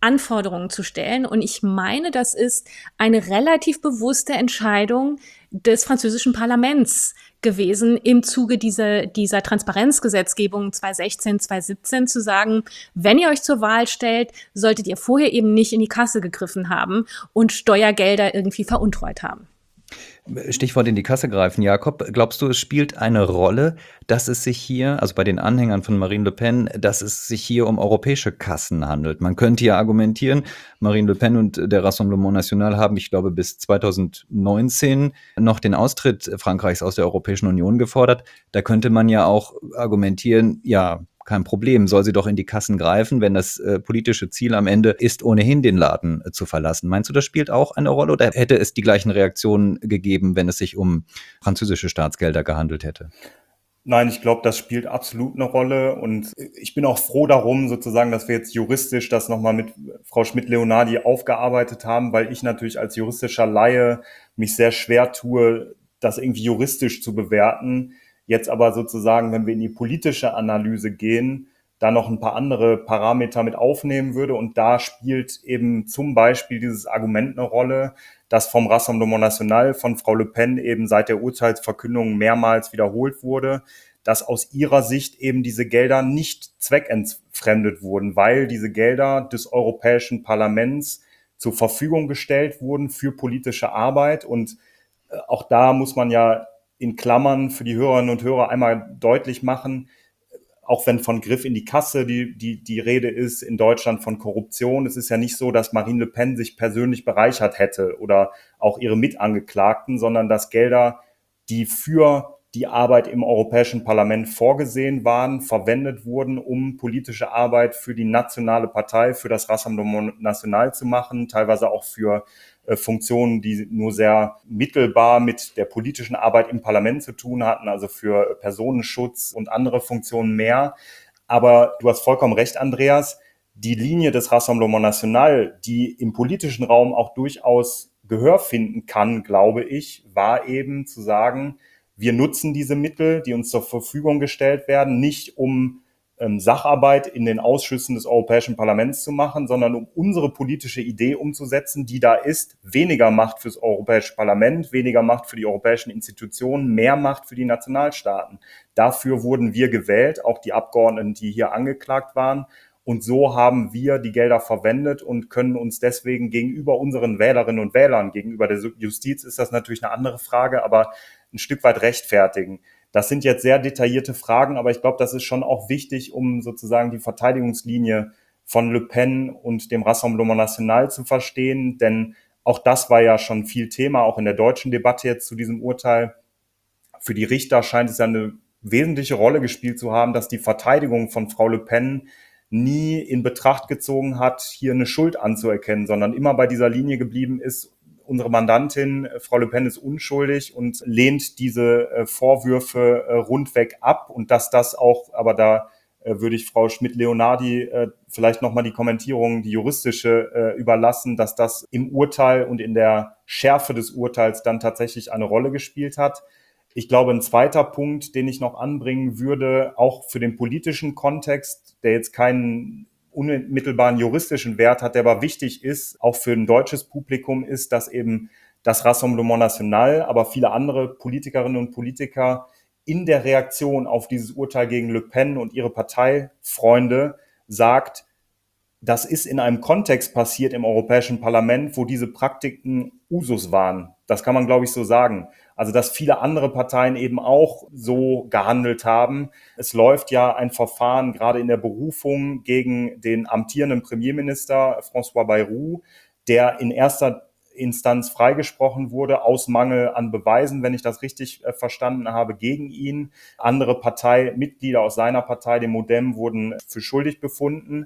Anforderungen zu stellen. Und ich meine, das ist eine relativ bewusste Entscheidung des französischen Parlaments gewesen, im Zuge dieser, dieser Transparenzgesetzgebung zweitausendsechzehn, zweitausendsiebzehn zu sagen, wenn ihr euch zur Wahl stellt, solltet ihr vorher eben nicht in die Kasse gegriffen haben und Steuergelder irgendwie veruntreut haben. Stichwort in die Kasse greifen. Jakob, glaubst du, es spielt eine Rolle, dass es sich hier, also bei den Anhängern von Marine Le Pen, dass es sich hier um europäische Kassen handelt? Man könnte ja argumentieren, Marine Le Pen und der Rassemblement National haben, ich glaube, bis zweitausendneunzehn noch den Austritt Frankreichs aus der Europäischen Union gefordert. Da könnte man ja auch argumentieren, ja, kein Problem, soll sie doch in die Kassen greifen, wenn das äh, politische Ziel am Ende ist, ohnehin den Laden äh, zu verlassen. Meinst du, das spielt auch eine Rolle oder hätte es die gleichen Reaktionen gegeben, wenn es sich um französische Staatsgelder gehandelt hätte? Nein, ich glaube, das spielt absolut eine Rolle und ich bin auch froh darum, sozusagen, dass wir jetzt juristisch das nochmal mit Frau Schmidt-Leonardi aufgearbeitet haben, weil ich natürlich als juristischer Laie mich sehr schwer tue, das irgendwie juristisch zu bewerten. Jetzt aber sozusagen, wenn wir in die politische Analyse gehen, da noch ein paar andere Parameter mit aufnehmen würde. Und da spielt eben zum Beispiel dieses Argument eine Rolle, das vom Rassemblement National von Frau Le Pen eben seit der Urteilsverkündung mehrmals wiederholt wurde, dass aus ihrer Sicht eben diese Gelder nicht zweckentfremdet wurden, weil diese Gelder des Europäischen Parlaments zur Verfügung gestellt wurden für politische Arbeit. Und auch da muss man ja in Klammern für die Hörerinnen und Hörer einmal deutlich machen, auch wenn von Griff in die Kasse die, die, die Rede ist, in Deutschland von Korruption. Es ist ja nicht so, dass Marine Le Pen sich persönlich bereichert hätte oder auch ihre Mitangeklagten, sondern dass Gelder, die für die Arbeit im Europäischen Parlament vorgesehen waren, verwendet wurden, um politische Arbeit für die nationale Partei, für das Rassemblement National zu machen, teilweise auch für äh, Funktionen, die nur sehr mittelbar mit der politischen Arbeit im Parlament zu tun hatten, also für Personenschutz und andere Funktionen mehr. Aber du hast vollkommen recht, Andreas, die Linie des Rassemblement National, die im politischen Raum auch durchaus Gehör finden kann, glaube ich, war eben zu sagen, wir nutzen diese Mittel, die uns zur Verfügung gestellt werden, nicht um ähm, Sacharbeit in den Ausschüssen des Europäischen Parlaments zu machen, sondern um unsere politische Idee umzusetzen, die da ist, weniger Macht fürs Europäische Parlament, weniger Macht für die europäischen Institutionen, mehr Macht für die Nationalstaaten. Dafür wurden wir gewählt, auch die Abgeordneten, die hier angeklagt waren. Und so haben wir die Gelder verwendet und können uns deswegen gegenüber unseren Wählerinnen und Wählern, gegenüber der Justiz ist das natürlich eine andere Frage, aber ein Stück weit rechtfertigen. Das sind jetzt sehr detaillierte Fragen, aber ich glaube, das ist schon auch wichtig, um sozusagen die Verteidigungslinie von Le Pen und dem Rassemblement National zu verstehen, denn auch das war ja schon viel Thema, auch in der deutschen Debatte jetzt zu diesem Urteil. Für die Richter scheint es ja eine wesentliche Rolle gespielt zu haben, dass die Verteidigung von Frau Le Pen nie in Betracht gezogen hat, hier eine Schuld anzuerkennen, sondern immer bei dieser Linie geblieben ist, unsere Mandantin, Frau Le Pen, ist unschuldig und lehnt diese äh, Vorwürfe äh, rundweg ab. Und dass das auch, aber da äh, würde ich Frau Schmidt-Leonardi äh, vielleicht nochmal die Kommentierung, die juristische, äh, überlassen, dass das im Urteil und in der Schärfe des Urteils dann tatsächlich eine Rolle gespielt hat. Ich glaube, ein zweiter Punkt, den ich noch anbringen würde, auch für den politischen Kontext, der jetzt keinen unmittelbaren juristischen Wert hat, der aber wichtig ist, auch für ein deutsches Publikum, ist, dass eben das Rassemblement National, aber viele andere Politikerinnen und Politiker in der Reaktion auf dieses Urteil gegen Le Pen und ihre Parteifreunde sagt, das ist in einem Kontext passiert im Europäischen Parlament, wo diese Praktiken Usus waren. Das kann man, glaube ich, so sagen. Also, dass viele andere Parteien eben auch so gehandelt haben. Es läuft ja ein Verfahren gerade in der Berufung gegen den amtierenden Premierminister François Bayrou, der in erster Instanz freigesprochen wurde, aus Mangel an Beweisen, wenn ich das richtig äh, verstanden habe, gegen ihn. Andere Parteimitglieder aus seiner Partei, dem Modem, wurden für schuldig befunden.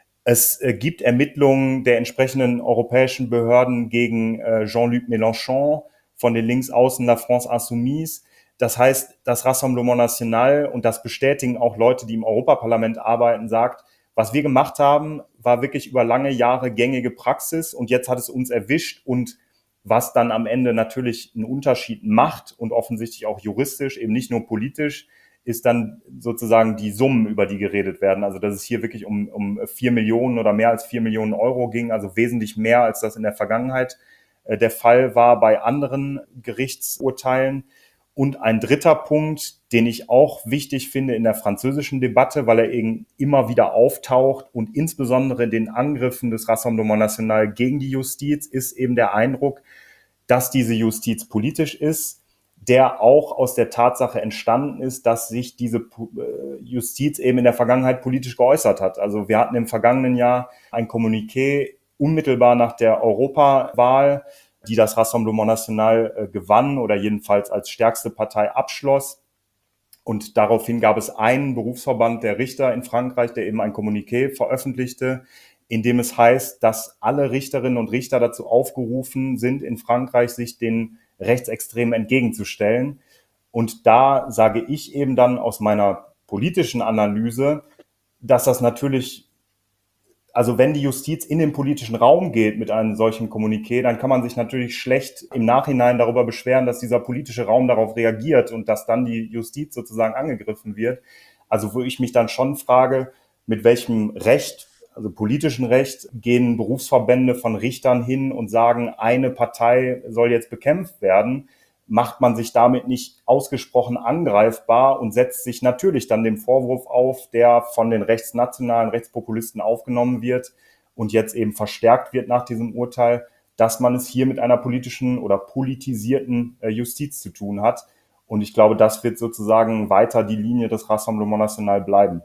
Es äh, gibt Ermittlungen der entsprechenden europäischen Behörden gegen äh, Jean-Luc Mélenchon von den Linksaußen La France Insoumise. Das heißt, das Rassemblement National, und das bestätigen auch Leute, die im Europaparlament arbeiten, sagt, was wir gemacht haben, war wirklich über lange Jahre gängige Praxis und jetzt hat es uns erwischt. Und was dann am Ende natürlich einen Unterschied macht und offensichtlich auch juristisch, eben nicht nur politisch, ist dann sozusagen die Summen, über die geredet werden. Also dass es hier wirklich um, um vier Millionen oder mehr als vier Millionen Euro ging, also wesentlich mehr, als das in der Vergangenheit äh, der Fall war bei anderen Gerichtsurteilen. Und ein dritter Punkt, den ich auch wichtig finde in der französischen Debatte, weil er eben immer wieder auftaucht und insbesondere den Angriffen des Rassemblement National gegen die Justiz, ist eben der Eindruck, dass diese Justiz politisch ist, der auch aus der Tatsache entstanden ist, dass sich diese Justiz eben in der Vergangenheit politisch geäußert hat. Also wir hatten im vergangenen Jahr ein Kommuniqué unmittelbar nach der Europawahl, die das Rassemblement National äh, gewann oder jedenfalls als stärkste Partei abschloss. Und daraufhin gab es einen Berufsverband der Richter in Frankreich, der eben ein Kommuniqué veröffentlichte, in dem es heißt, dass alle Richterinnen und Richter dazu aufgerufen sind, in Frankreich sich den Rechtsextremen entgegenzustellen. Und da sage ich eben dann aus meiner politischen Analyse, dass das natürlich, also wenn die Justiz in den politischen Raum geht mit einem solchen Kommuniqué, dann kann man sich natürlich schlecht im Nachhinein darüber beschweren, dass dieser politische Raum darauf reagiert und dass dann die Justiz sozusagen angegriffen wird. Also wo ich mich dann schon frage, mit welchem Recht, also politischen Recht, gehen Berufsverbände von Richtern hin und sagen, eine Partei soll jetzt bekämpft werden, macht man sich damit nicht ausgesprochen angreifbar und setzt sich natürlich dann dem Vorwurf auf, der von den rechtsnationalen Rechtspopulisten aufgenommen wird und jetzt eben verstärkt wird nach diesem Urteil, dass man es hier mit einer politischen oder politisierten Justiz zu tun hat. Und ich glaube, das wird sozusagen weiter die Linie des Rassemblement National bleiben.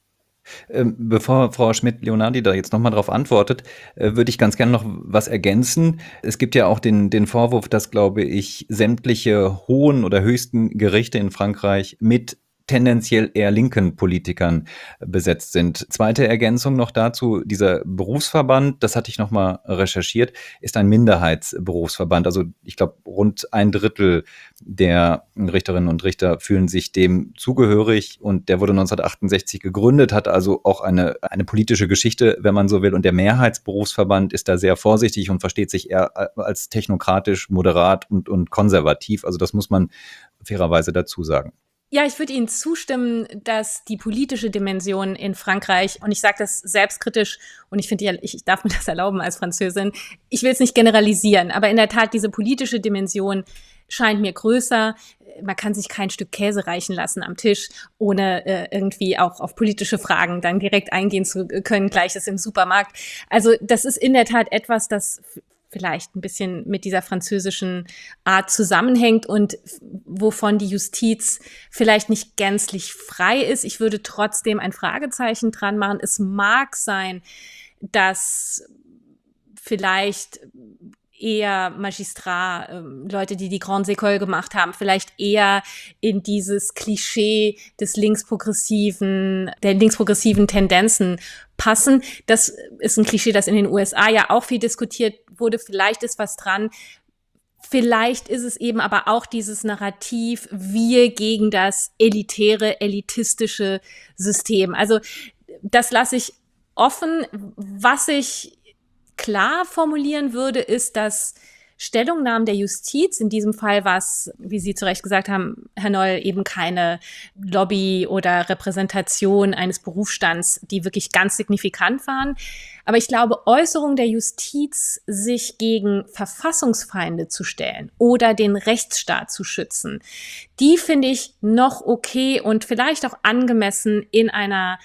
Bevor Frau Schmidt-Leonardi da jetzt nochmal drauf antwortet, würde ich ganz gerne noch was ergänzen. Es gibt ja auch den, den Vorwurf, dass, glaube ich, sämtliche hohen oder höchsten Gerichte in Frankreich mit tendenziell eher linken Politikern besetzt sind. Zweite Ergänzung noch dazu, dieser Berufsverband, das hatte ich nochmal recherchiert, ist ein Minderheitsberufsverband. Also ich glaube, rund ein Drittel der Richterinnen und Richter fühlen sich dem zugehörig und der wurde neunzehnhundertachtundsechzig gegründet, hat also auch eine, eine politische Geschichte, wenn man so will. Und der Mehrheitsberufsverband ist da sehr vorsichtig und versteht sich eher als technokratisch, moderat und, und konservativ. Also das muss man fairerweise dazu sagen. Ja, ich würde Ihnen zustimmen, dass die politische Dimension in Frankreich, und ich sage das selbstkritisch, und ich finde, ich darf mir das erlauben als Französin, ich will es nicht generalisieren, aber in der Tat, diese politische Dimension scheint mir größer. Man kann sich kein Stück Käse reichen lassen am Tisch, ohne äh, irgendwie auch auf politische Fragen dann direkt eingehen zu können, gleiches im Supermarkt. Also das ist in der Tat etwas, das vielleicht ein bisschen mit dieser französischen Art zusammenhängt und wovon die Justiz vielleicht nicht gänzlich frei ist. Ich würde trotzdem ein Fragezeichen dran machen. Es mag sein, dass vielleicht eher Magistrat, äh, Leute, die die Grande École gemacht haben, vielleicht eher in dieses Klischee des linksprogressiven, der linksprogressiven Tendenzen passen. Das ist ein Klischee, das in den U S A ja auch viel diskutiert wurde. Vielleicht ist was dran. Vielleicht ist es eben aber auch dieses Narrativ, wir gegen das elitäre, elitistische System. Also das lasse ich offen. Was ich klar formulieren würde, ist, dass Stellungnahmen der Justiz, in diesem Fall war es, wie Sie zu Recht gesagt haben, Herr Noll, eben keine Lobby oder Repräsentation eines Berufsstands, die wirklich ganz signifikant waren. Aber ich glaube, Äußerungen der Justiz, sich gegen Verfassungsfeinde zu stellen oder den Rechtsstaat zu schützen, die finde ich noch okay und vielleicht auch angemessen in einer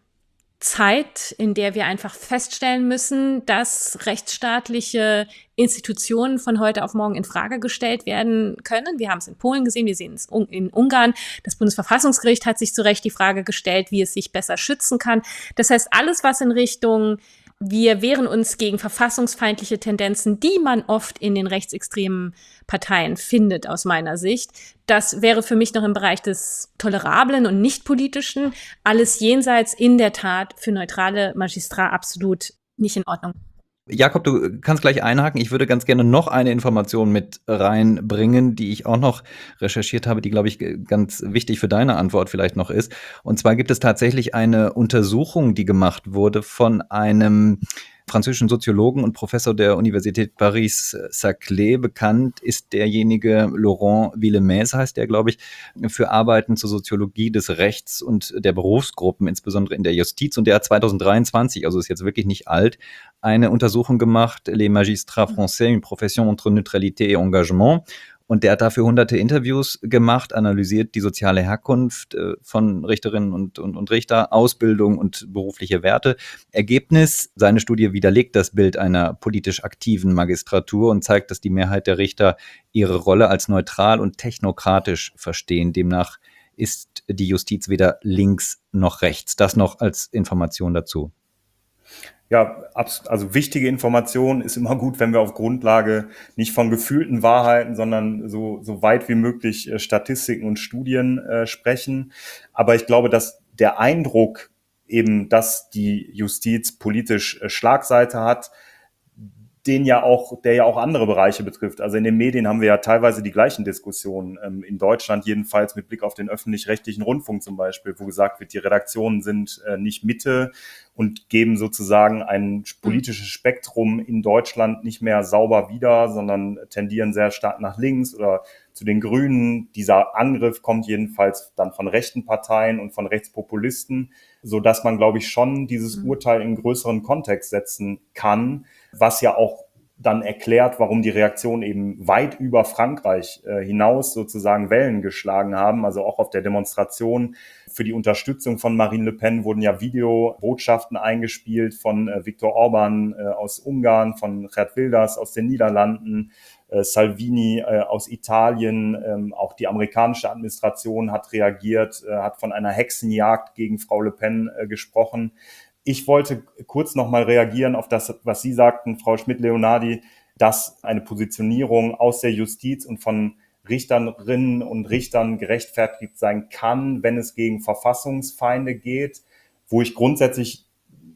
Zeit, in der wir einfach feststellen müssen, dass rechtsstaatliche Institutionen von heute auf morgen in Frage gestellt werden können. Wir haben es in Polen gesehen, wir sehen es in Ungarn. Das Bundesverfassungsgericht hat sich zu Recht die Frage gestellt, wie es sich besser schützen kann. Das heißt, alles, was in Richtung wir wehren uns gegen verfassungsfeindliche Tendenzen, die man oft in den rechtsextremen Parteien findet, aus meiner Sicht. Das wäre für mich noch im Bereich des Tolerablen und Nicht-Politischen. Alles jenseits in der Tat für neutrale Magistrat absolut nicht in Ordnung. Jakob, du kannst gleich einhaken. Ich würde ganz gerne noch eine Information mit reinbringen, die ich auch noch recherchiert habe, die, glaube ich, ganz wichtig für deine Antwort vielleicht noch ist. Und zwar gibt es tatsächlich eine Untersuchung, die gemacht wurde von einem französischen Soziologen und Professor der Universität Paris-Saclay. Bekannt ist derjenige, Laurent Villemez heißt der, glaube ich, für Arbeiten zur Soziologie des Rechts und der Berufsgruppen, insbesondere in der Justiz. Und der hat zwanzig dreiundzwanzig, also ist jetzt wirklich nicht alt, eine Untersuchung gemacht, Les Magistrats Français, une profession entre neutralité et engagement. Und der hat dafür hunderte Interviews gemacht, analysiert die soziale Herkunft äh, von Richterinnen und, und, und Richter, Ausbildung und berufliche Werte. Ergebnis, seine Studie widerlegt das Bild einer politisch aktiven Magistratur und zeigt, dass die Mehrheit der Richter ihre Rolle als neutral und technokratisch verstehen. Demnach ist die Justiz weder links noch rechts. Das noch als Information dazu. Ja, also wichtige Information ist immer gut, wenn wir auf Grundlage nicht von gefühlten Wahrheiten, sondern so, so weit wie möglich Statistiken und Studien äh, sprechen. Aber ich glaube, dass der Eindruck eben, dass die Justiz politisch äh, Schlagseite hat, den ja auch, der ja auch andere Bereiche betrifft. Also in den Medien haben wir ja teilweise die gleichen Diskussionen. Ähm, in Deutschland jedenfalls mit Blick auf den öffentlich-rechtlichen Rundfunk zum Beispiel, wo gesagt wird, die Redaktionen sind äh, nicht Mitte und geben sozusagen ein politisches Spektrum in Deutschland nicht mehr sauber wieder, sondern tendieren sehr stark nach links oder zu den Grünen. Dieser Angriff kommt jedenfalls dann von rechten Parteien und von Rechtspopulisten, so dass man, glaube ich, schon dieses Urteil in größeren Kontext setzen kann, was ja auch dann erklärt, warum die Reaktionen eben weit über Frankreich äh, hinaus sozusagen Wellen geschlagen haben. Also auch auf der Demonstration für die Unterstützung von Marine Le Pen wurden ja Videobotschaften eingespielt von äh, Viktor Orban äh, aus Ungarn, von Geert Wilders aus den Niederlanden, äh, Salvini äh, aus Italien. Ähm, auch die amerikanische Administration hat reagiert, äh, hat von einer Hexenjagd gegen Frau Le Pen äh, gesprochen. Ich wollte kurz noch mal reagieren auf das, was Sie sagten, Frau Schmidt-Leonardi, dass eine Positionierung aus der Justiz und von Richterinnen und Richtern gerechtfertigt sein kann, wenn es gegen Verfassungsfeinde geht, wo ich grundsätzlich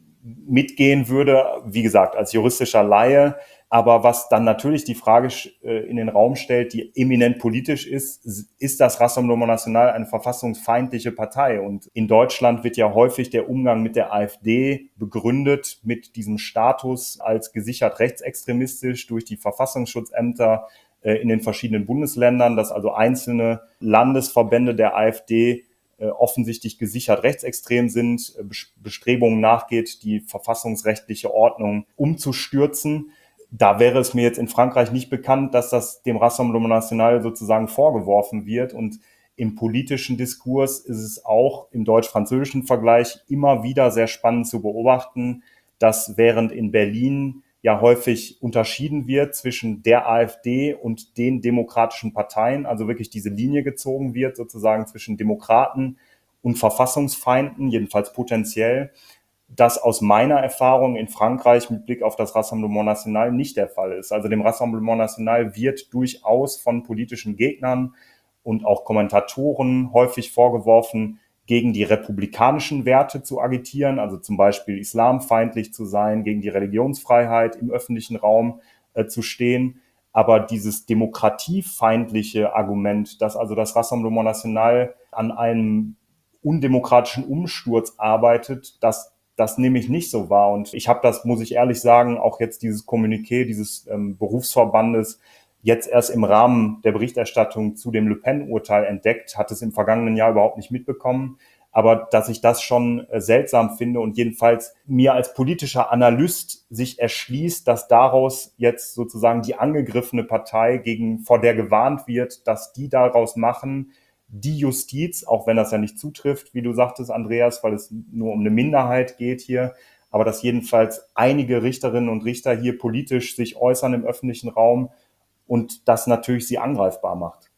mitgehen würde, wie gesagt, als juristischer Laie. Aber was dann natürlich die Frage äh, in den Raum stellt, die eminent politisch ist, ist das Rassemblement National eine verfassungsfeindliche Partei? Und in Deutschland wird ja häufig der Umgang mit der AfD begründet mit diesem Status als gesichert rechtsextremistisch durch die Verfassungsschutzämter äh, in den verschiedenen Bundesländern, dass also einzelne Landesverbände der AfD äh, offensichtlich gesichert rechtsextrem sind, äh, Bestrebungen nachgeht, die verfassungsrechtliche Ordnung umzustürzen. Da wäre es mir jetzt in Frankreich nicht bekannt, dass das dem Rassemblement National sozusagen vorgeworfen wird. Und im politischen Diskurs ist es auch im deutsch-französischen Vergleich immer wieder sehr spannend zu beobachten, dass während in Berlin ja häufig unterschieden wird zwischen der AfD und den demokratischen Parteien, also wirklich diese Linie gezogen wird, sozusagen zwischen Demokraten und Verfassungsfeinden, jedenfalls potenziell, das aus meiner Erfahrung in Frankreich mit Blick auf das Rassemblement National nicht der Fall ist. Also dem Rassemblement National wird durchaus von politischen Gegnern und auch Kommentatoren häufig vorgeworfen, gegen die republikanischen Werte zu agitieren, also zum Beispiel islamfeindlich zu sein, gegen die Religionsfreiheit im öffentlichen Raum äh, zu stehen. Aber dieses demokratiefeindliche Argument, dass also das Rassemblement National an einem undemokratischen Umsturz arbeitet, das Das nehme ich nicht so wahr. Und ich habe das, muss ich ehrlich sagen, auch jetzt dieses Kommuniqué dieses ähm, Berufsverbandes jetzt erst im Rahmen der Berichterstattung zu dem Le Pen-Urteil entdeckt, hat es im vergangenen Jahr überhaupt nicht mitbekommen. Aber dass ich das schon äh, seltsam finde und jedenfalls mir als politischer Analyst sich erschließt, dass daraus jetzt sozusagen die angegriffene Partei, gegen vor der gewarnt wird, dass die daraus machen, die Justiz, auch wenn das ja nicht zutrifft, wie du sagtest, Andreas, weil es nur um eine Minderheit geht hier, aber dass jedenfalls einige Richterinnen und Richter hier politisch sich äußern im öffentlichen Raum und das natürlich sie angreifbar macht.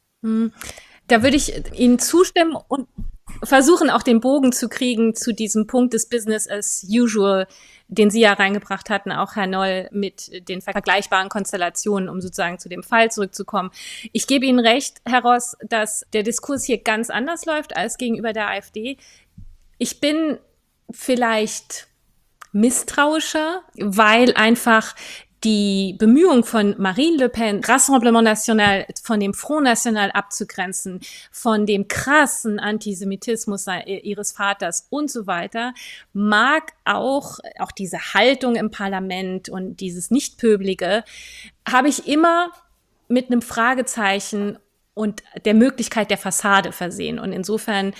Da würde ich Ihnen zustimmen und versuchen auch den Bogen zu kriegen zu diesem Punkt des Business as usual, den Sie ja reingebracht hatten, auch Herr Noll, mit den vergleichbaren Konstellationen, um sozusagen zu dem Fall zurückzukommen. Ich gebe Ihnen recht, Herr Ross, dass der Diskurs hier ganz anders läuft als gegenüber der AfD. Ich bin vielleicht misstrauischer, weil einfach die Bemühung von Marine Le Pen, Rassemblement National von dem Front National abzugrenzen, von dem krassen Antisemitismus ihres Vaters und so weiter, mag auch, auch diese Haltung im Parlament und dieses Nichtpöbelige, habe ich immer mit einem Fragezeichen und der Möglichkeit der Fassade versehen. Und insofern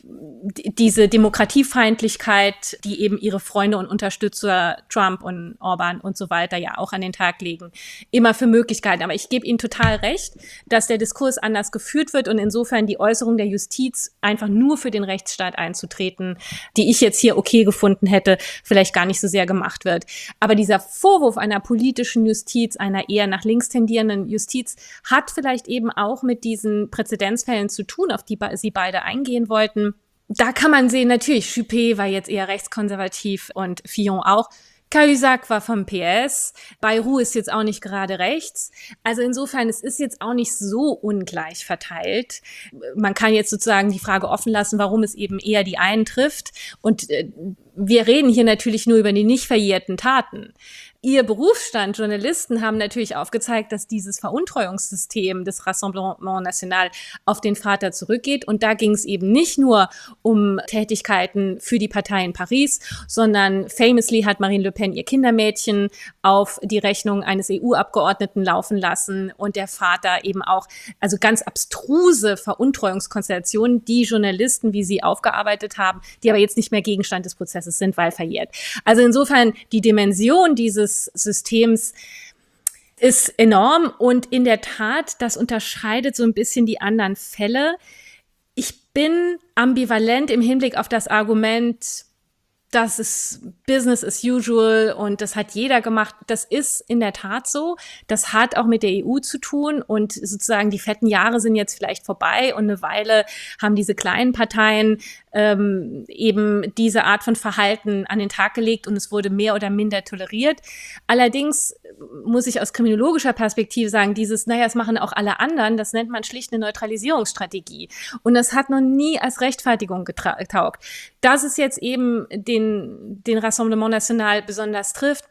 diese Demokratiefeindlichkeit, die eben ihre Freunde und Unterstützer Trump und Orban und so weiter ja auch an den Tag legen, immer für Möglichkeiten. Aber ich gebe Ihnen total recht, dass der Diskurs anders geführt wird und insofern die Äußerung der Justiz, einfach nur für den Rechtsstaat einzutreten, die ich jetzt hier okay gefunden hätte, vielleicht gar nicht so sehr gemacht wird. Aber dieser Vorwurf einer politischen Justiz, einer eher nach links tendierenden Justiz, hat vielleicht eben auch mit diesen Präzedenzfällen zu tun, auf die Sie beide eingehen wollten. Da kann man sehen, natürlich, Juppé war jetzt eher rechtskonservativ und Fillon auch. Cahuzac war vom P S, Bayrou ist jetzt auch nicht gerade rechts. Also insofern, es ist jetzt auch nicht so ungleich verteilt. Man kann jetzt sozusagen die Frage offen lassen, warum es eben eher die einen trifft. Und äh, wir reden hier natürlich nur über die nicht verjährten Taten. Ihr Berufsstand, Journalisten, haben natürlich aufgezeigt, dass dieses Veruntreuungssystem des Rassemblement National auf den Vater zurückgeht. Und da ging es eben nicht nur um Tätigkeiten für die Partei in Paris, sondern famously hat Marine Le Pen ihr Kindermädchen auf die Rechnung eines E U-Abgeordneten laufen lassen und der Vater eben auch, also ganz abstruse Veruntreuungskonstellationen, die Journalisten, wie sie aufgearbeitet haben, die aber jetzt nicht mehr Gegenstand des Prozesses sind, weil verjährt. Also insofern die Dimension dieses Systems ist enorm und in der Tat, das unterscheidet so ein bisschen die anderen Fälle. Ich bin ambivalent im Hinblick auf das Argument, das ist Business as usual und das hat jeder gemacht. Das ist in der Tat so. Das hat auch mit der E U zu tun und sozusagen die fetten Jahre sind jetzt vielleicht vorbei und eine Weile haben diese kleinen Parteien ähm, eben diese Art von Verhalten an den Tag gelegt und es wurde mehr oder minder toleriert. Allerdings muss ich aus kriminologischer Perspektive sagen, dieses, naja, das machen auch alle anderen, das nennt man schlicht eine Neutralisierungsstrategie. Und das hat noch nie als Rechtfertigung getra- getaugt. Dass es jetzt eben den, den Rassemblement National besonders trifft,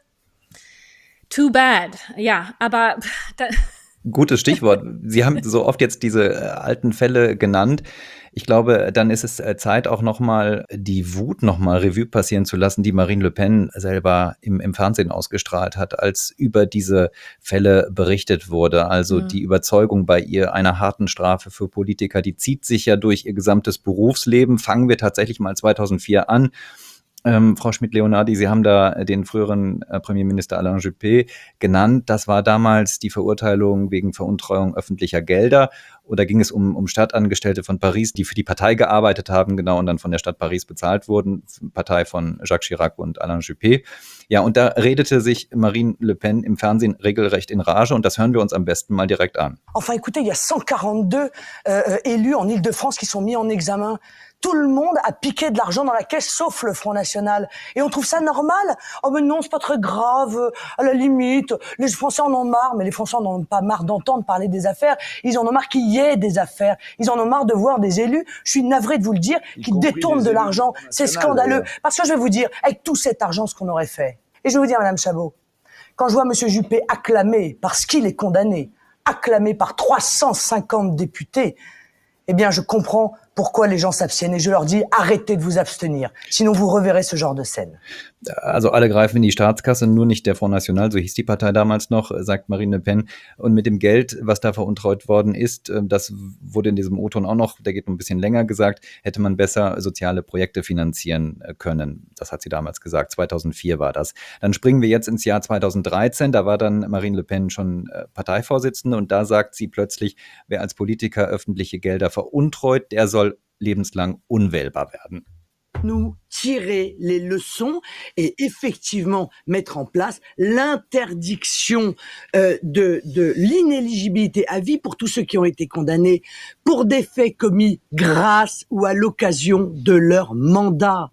too bad. Ja, aber da Gutes Stichwort. Sie haben so oft jetzt diese äh, alten Fälle genannt. Ich glaube, dann ist es äh, Zeit, auch nochmal die Wut nochmal Revue passieren zu lassen, die Marine Le Pen selber im, im Fernsehen ausgestrahlt hat, als über diese Fälle berichtet wurde. Also mhm. die Überzeugung bei ihr einer harten Strafe für Politiker, die zieht sich ja durch ihr gesamtes Berufsleben. Fangen wir tatsächlich mal zweitausendvier an. Ähm, Frau Schmidt-Leonardi, Sie haben da den früheren äh, Premierminister Alain Juppé genannt. Das war damals die Verurteilung wegen Veruntreuung öffentlicher Gelder. Oder ging es um, um Stadtangestellte von Paris, die für die Partei gearbeitet haben, genau, und dann von der Stadt Paris bezahlt wurden, Partei von Jacques Chirac und Alain Juppé. Ja, und da redete sich Marine Le Pen im Fernsehen regelrecht in Rage und das hören wir uns am besten mal direkt an. Enfin, écoutez, il y a cent quarante-deux euh, élus en Île-de-France qui sont mis en examen. Tout le monde a piqué de l'argent dans la caisse, sauf le Front National. Et on trouve ça normal? Oh mais non, c'est pas très grave, à la limite, les Français en ont marre, mais les Français en ont pas marre d'entendre parler des affaires, ils en ont marre qu'il y ait des affaires, ils en ont marre de voir des élus, je suis navré de vous le dire, qui détournent de l'argent, c'est scandaleux. Parce que je vais vous dire, avec tout cet argent, ce qu'on aurait fait. Et je vais vous dire, Madame Chabot, quand je vois Monsieur Juppé acclamé parce qu'il est condamné, acclamé par trois cent cinquante députés, eh bien, je comprends pourquoi les gens s'abstiennent. Et je leur dis, arrêtez de vous abstenir. Sinon, vous reverrez ce genre de scène. Also alle greifen in die Staatskasse, nur nicht der Front National, so hieß die Partei damals noch, sagt Marine Le Pen. Und mit dem Geld, was da veruntreut worden ist, das wurde in diesem O-Ton auch noch, der geht noch ein bisschen länger gesagt, hätte man besser soziale Projekte finanzieren können. Das hat sie damals gesagt, zweitausendvier war das. Dann springen wir jetzt ins Jahr zweitausenddreizehn, da war dann Marine Le Pen schon Parteivorsitzende und da sagt sie plötzlich, wer als Politiker öffentliche Gelder veruntreut, der soll lebenslang unwählbar werden. Nous tirer les leçons et effectivement mettre en place l'interdiction euh, de, de l'inéligibilité à vie pour tous ceux qui ont été condamnés pour des faits commis grâce ou à l'occasion de leur mandat.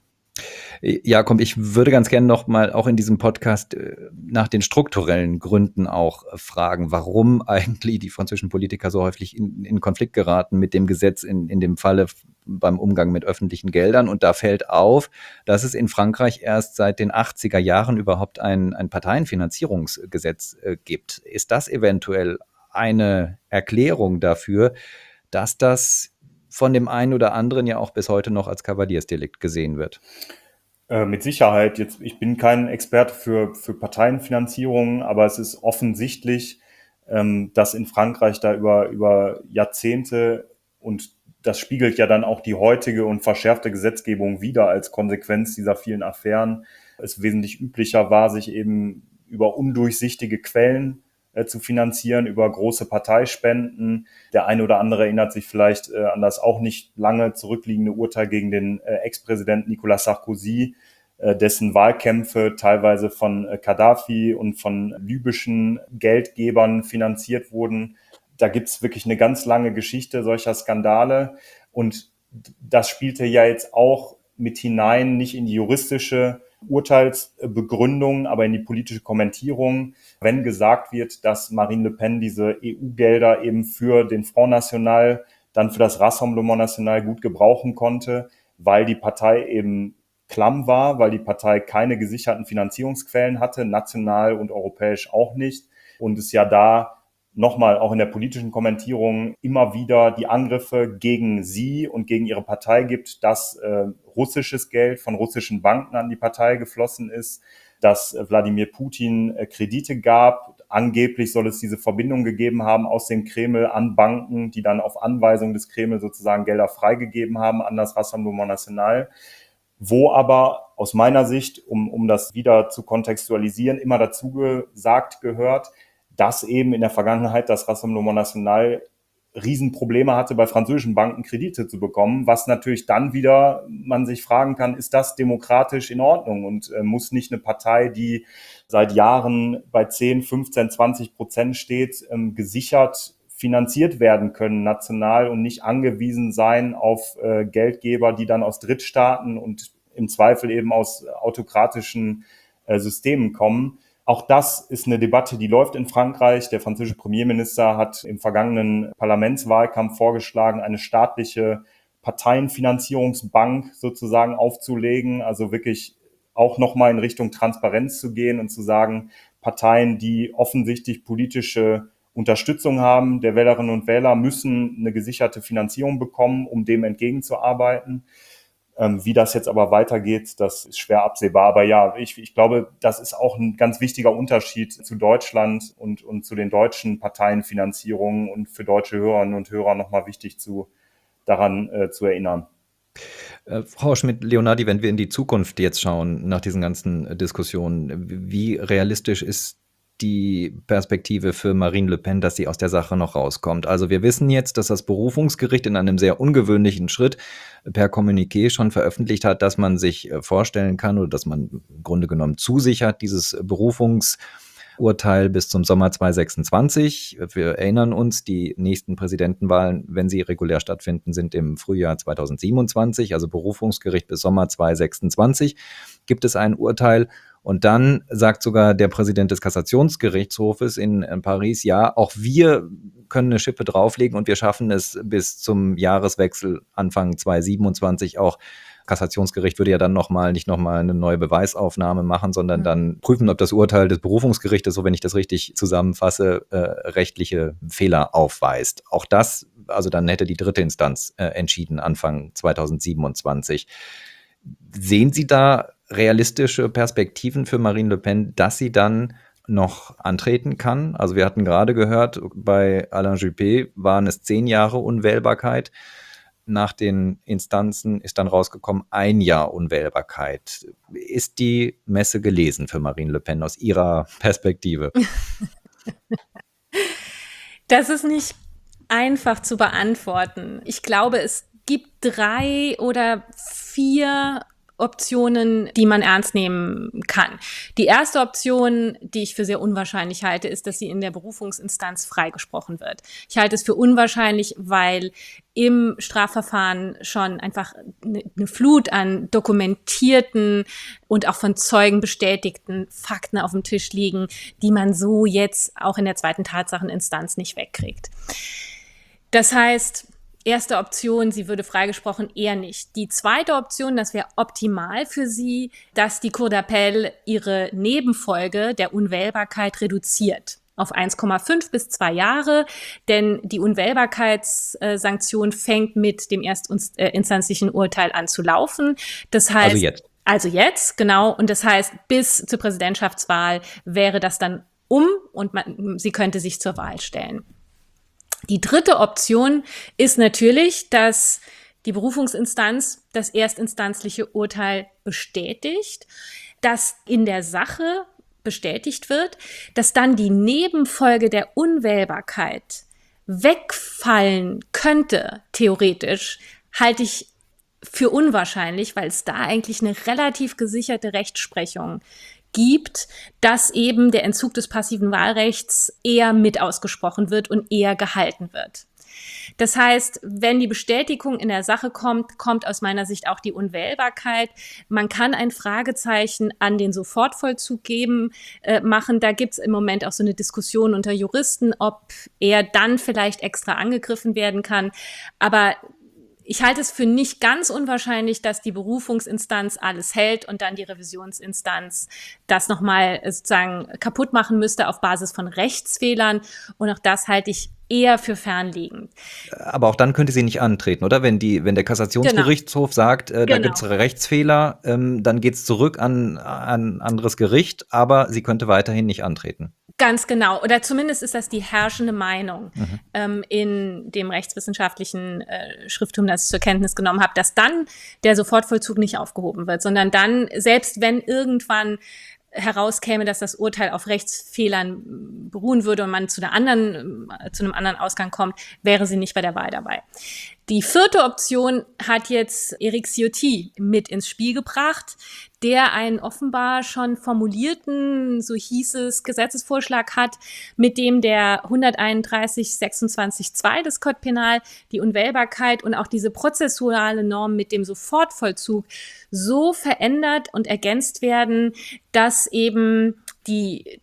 Jakob, ich würde ganz gerne noch mal auch in diesem Podcast nach den strukturellen Gründen auch fragen, warum eigentlich die französischen Politiker so häufig in, in Konflikt geraten mit dem Gesetz, in, in dem Falle beim Umgang mit öffentlichen Geldern. Und da fällt auf, dass es in Frankreich erst seit den achtziger Jahren überhaupt ein, ein Parteienfinanzierungsgesetz äh, gibt. Ist das eventuell eine Erklärung dafür, dass das von dem einen oder anderen ja auch bis heute noch als Kavaliersdelikt gesehen wird? Äh, mit Sicherheit. Jetzt, ich bin kein Experte für, für Parteienfinanzierung, aber es ist offensichtlich, ähm, dass in Frankreich da über, über Jahrzehnte, und das spiegelt ja dann auch die heutige und verschärfte Gesetzgebung wider als Konsequenz dieser vielen Affären, es wesentlich üblicher war, sich eben über undurchsichtige Quellen äh, zu finanzieren, über große Parteispenden. Der eine oder andere erinnert sich vielleicht äh, an das auch nicht lange zurückliegende Urteil gegen den äh, Ex-Präsidenten Nicolas Sarkozy, äh, dessen Wahlkämpfe teilweise von äh, Gaddafi und von libyschen Geldgebern finanziert wurden. Da gibt's wirklich eine ganz lange Geschichte solcher Skandale. Und das spielte ja jetzt auch mit hinein, nicht in die juristische Urteilsbegründung, aber in die politische Kommentierung, wenn gesagt wird, dass Marine Le Pen diese E U-Gelder eben für den Front National, dann für das Rassemblement National gut gebrauchen konnte, weil die Partei eben klamm war, weil die Partei keine gesicherten Finanzierungsquellen hatte, national und europäisch auch nicht. Und es ja da nochmal auch in der politischen Kommentierung immer wieder die Angriffe gegen sie und gegen ihre Partei gibt, dass äh, russisches Geld von russischen Banken an die Partei geflossen ist, dass äh, Wladimir Putin äh, Kredite gab. Angeblich soll es diese Verbindung gegeben haben aus dem Kreml an Banken, die dann auf Anweisung des Kreml sozusagen Gelder freigegeben haben an das Rassemblement National. Wo aber aus meiner Sicht, um, um das wieder zu kontextualisieren, immer dazu gesagt gehört, dass eben in der Vergangenheit das Rassemblement National Riesenprobleme hatte, bei französischen Banken Kredite zu bekommen, was natürlich dann wieder man sich fragen kann, ist das demokratisch in Ordnung und äh, muss nicht eine Partei, die seit Jahren bei zehn, fünfzehn, zwanzig Prozent steht, ähm, gesichert finanziert werden können national und nicht angewiesen sein auf äh, Geldgeber, die dann aus Drittstaaten und im Zweifel eben aus autokratischen äh, Systemen kommen. Auch das ist eine Debatte, die läuft in Frankreich. Der französische Premierminister hat im vergangenen Parlamentswahlkampf vorgeschlagen, eine staatliche Parteienfinanzierungsbank sozusagen aufzulegen. Also wirklich auch nochmal in Richtung Transparenz zu gehen und zu sagen, Parteien, die offensichtlich politische Unterstützung haben der Wählerinnen und Wähler, müssen eine gesicherte Finanzierung bekommen, um dem entgegenzuarbeiten. Wie das jetzt aber weitergeht, das ist schwer absehbar. Aber ja, ich, ich glaube, das ist auch ein ganz wichtiger Unterschied zu Deutschland und, und zu den deutschen Parteienfinanzierungen und für deutsche Hörerinnen und Hörer nochmal wichtig zu, daran äh, zu erinnern. Äh, Frau Schmidt-Leonardi, wenn wir in die Zukunft jetzt schauen, nach diesen ganzen Diskussionen, wie realistisch ist die Perspektive für Marine Le Pen, dass sie aus der Sache noch rauskommt? Also wir wissen jetzt, dass das Berufungsgericht in einem sehr ungewöhnlichen Schritt per Kommuniqué schon veröffentlicht hat, dass man sich vorstellen kann oder dass man im Grunde genommen zusichert, dieses Berufungsurteil bis zum Sommer zweitausendsechsundzwanzig. Wir erinnern uns, die nächsten Präsidentenwahlen, wenn sie regulär stattfinden, sind im Frühjahr zweitausendsiebenundzwanzig, also Berufungsgericht bis Sommer zweitausendsechsundzwanzig. Gibt es ein Urteil? Und dann sagt sogar der Präsident des Kassationsgerichtshofes in Paris, ja, auch wir können eine Schippe drauflegen und wir schaffen es bis zum Jahreswechsel Anfang zweitausendsiebenundzwanzig auch. Kassationsgericht würde ja dann nochmal, nicht nochmal eine neue Beweisaufnahme machen, sondern dann prüfen, ob das Urteil des Berufungsgerichtes, so wenn ich das richtig zusammenfasse, äh, rechtliche Fehler aufweist. Auch das, also dann hätte die dritte Instanz äh, entschieden Anfang zweitausendsiebenundzwanzig. Sehen Sie da realistische Perspektiven für Marine Le Pen, dass sie dann noch antreten kann? Also wir hatten gerade gehört, bei Alain Juppé waren es zehn Jahre Unwählbarkeit. Nach den Instanzen ist dann rausgekommen, ein Jahr Unwählbarkeit. Ist die Messe gelesen für Marine Le Pen aus Ihrer Perspektive? Das ist nicht einfach zu beantworten. Ich glaube, es gibt drei oder vier Optionen, die man ernst nehmen kann. Die erste Option, die ich für sehr unwahrscheinlich halte, ist, dass sie in der Berufungsinstanz freigesprochen wird. Ich halte es für unwahrscheinlich, weil im Strafverfahren schon einfach eine Flut an dokumentierten und auch von Zeugen bestätigten Fakten auf dem Tisch liegen, die man so jetzt auch in der zweiten Tatsacheninstanz nicht wegkriegt. Das heißt, erste Option, sie würde freigesprochen, eher nicht. Die zweite Option, das wäre optimal für sie, dass die Cour d'appel ihre Nebenfolge der Unwählbarkeit reduziert auf eins Komma fünf bis zwei Jahre, denn die Unwählbarkeitssanktion fängt mit dem erstinstanzlichen Urteil an zu laufen. Das heißt, Also jetzt. Also jetzt, genau. Und das heißt, bis zur Präsidentschaftswahl wäre das dann um und man, sie könnte sich zur Wahl stellen. Die dritte Option ist natürlich, dass die Berufungsinstanz das erstinstanzliche Urteil bestätigt, dass in der Sache bestätigt wird, dass dann die Nebenfolge der Unwählbarkeit wegfallen könnte, theoretisch, halte ich für unwahrscheinlich, weil es da eigentlich eine relativ gesicherte Rechtsprechung gibt, dass eben der Entzug des passiven Wahlrechts eher mit ausgesprochen wird und eher gehalten wird. Das heißt, wenn die Bestätigung in der Sache kommt, kommt aus meiner Sicht auch die Unwählbarkeit. Man kann ein Fragezeichen an den Sofortvollzug geben, äh, machen. Da gibt es im Moment auch so eine Diskussion unter Juristen, ob er dann vielleicht extra angegriffen werden kann. Aber ich halte es für nicht ganz unwahrscheinlich, dass die Berufungsinstanz alles hält und dann die Revisionsinstanz das nochmal sozusagen kaputt machen müsste auf Basis von Rechtsfehlern. Und auch das halte ich eher für fernliegend. Aber auch dann könnte sie nicht antreten, oder? Wenn die, wenn der Kassationsgerichtshof genau. sagt, äh, da genau. gibt es Rechtsfehler, ähm, dann geht es zurück an ein anderes Gericht, aber sie könnte weiterhin nicht antreten. Ganz genau. Oder zumindest ist das die herrschende Meinung mhm. ähm, in dem rechtswissenschaftlichen äh, Schrifttum, das ich zur Kenntnis genommen habe, dass dann der Sofortvollzug nicht aufgehoben wird, sondern dann, selbst wenn irgendwann herauskäme, dass das Urteil auf Rechtsfehlern beruhen würde und man zu einer anderen, zu einem anderen Ausgang kommt, wäre sie nicht bei der Wahl dabei. Die vierte Option hat jetzt Éric Ciotti mit ins Spiel gebracht, der einen offenbar schon formulierten, so hieß es, Gesetzesvorschlag hat, mit dem der hunderteinunddreißig sechsundzwanzig zwei des Code Penal die Unwählbarkeit und auch diese prozessuale Norm mit dem Sofortvollzug so verändert und ergänzt werden, dass eben die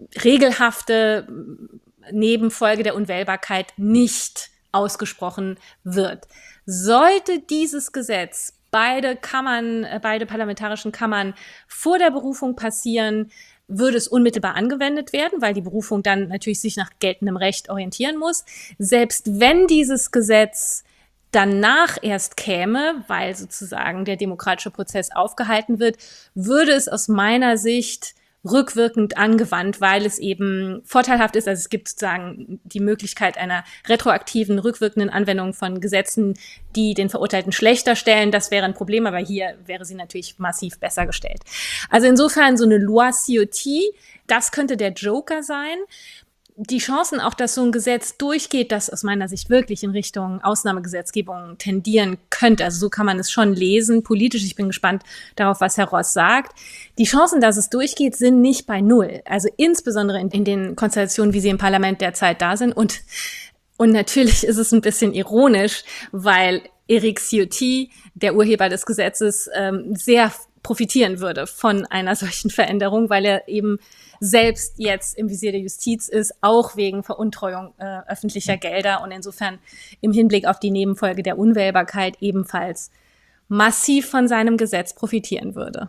regelhafte Nebenfolge der Unwählbarkeit nicht ausgesprochen wird. Sollte dieses Gesetz beide Kammern, beide parlamentarischen Kammern vor der Berufung passieren, würde es unmittelbar angewendet werden, weil die Berufung dann natürlich sich nach geltendem Recht orientieren muss. Selbst wenn dieses Gesetz danach erst käme, weil sozusagen der demokratische Prozess aufgehalten wird, würde es aus meiner Sicht rückwirkend angewandt, weil es eben vorteilhaft ist. Also es gibt sozusagen die Möglichkeit einer retroaktiven, rückwirkenden Anwendung von Gesetzen, die den Verurteilten schlechter stellen. Das wäre ein Problem, aber hier wäre sie natürlich massiv besser gestellt. Also insofern so eine Loi Ciotti, das könnte der Joker sein. Die Chancen auch, dass so ein Gesetz durchgeht, das aus meiner Sicht wirklich in Richtung Ausnahmegesetzgebung tendieren könnte. Also so kann man es schon lesen, politisch. Ich bin gespannt darauf, was Herr Ross sagt. Die Chancen, dass es durchgeht, sind nicht bei null. Also insbesondere in, in den Konstellationen, wie sie im Parlament derzeit da sind. Und, und natürlich ist es ein bisschen ironisch, weil Éric Ciotti, der Urheber des Gesetzes, ähm, sehr profitieren würde von einer solchen Veränderung, weil er eben selbst jetzt im Visier der Justiz ist, auch wegen Veruntreuung äh, öffentlicher Gelder und insofern im Hinblick auf die Nebenfolge der Unwählbarkeit ebenfalls massiv von seinem Gesetz profitieren würde.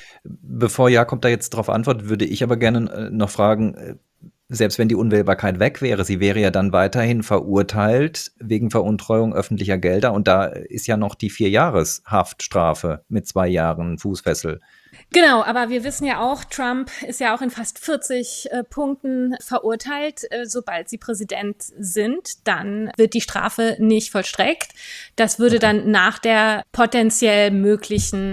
Bevor Jakob da jetzt darauf antwortet, würde ich aber gerne noch fragen, selbst wenn die Unwählbarkeit weg wäre, sie wäre ja dann weiterhin verurteilt wegen Veruntreuung öffentlicher Gelder und da ist ja noch die Vierjahreshaftstrafe mit zwei Jahren Fußfessel. Genau, aber wir wissen ja auch, Trump ist ja auch in fast vierzig äh, Punkten verurteilt. Äh, sobald sie Präsident sind, dann wird die Strafe nicht vollstreckt. Das würde okay. dann nach der potenziell möglichen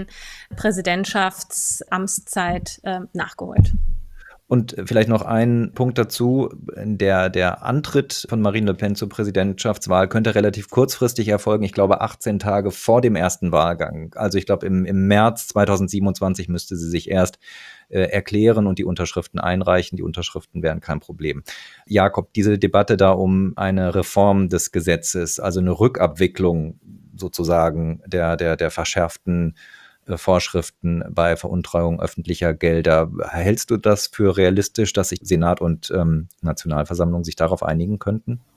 Präsidentschaftsamtszeit äh, nachgeholt. Und vielleicht noch ein Punkt dazu, der, der Antritt von Marine Le Pen zur Präsidentschaftswahl könnte relativ kurzfristig erfolgen, ich glaube achtzehn Tage vor dem ersten Wahlgang. Also ich glaube im, im März zweitausendsiebenundzwanzig müsste sie sich erst äh, erklären und die Unterschriften einreichen. Die Unterschriften wären kein Problem. Jakob, diese Debatte da um eine Reform des Gesetzes, also eine Rückabwicklung sozusagen der, der, der verschärften Vorschriften bei Veruntreuung öffentlicher Gelder. Hältst du das für realistisch, dass sich Senat und ähm, Nationalversammlung sich darauf einigen könnten?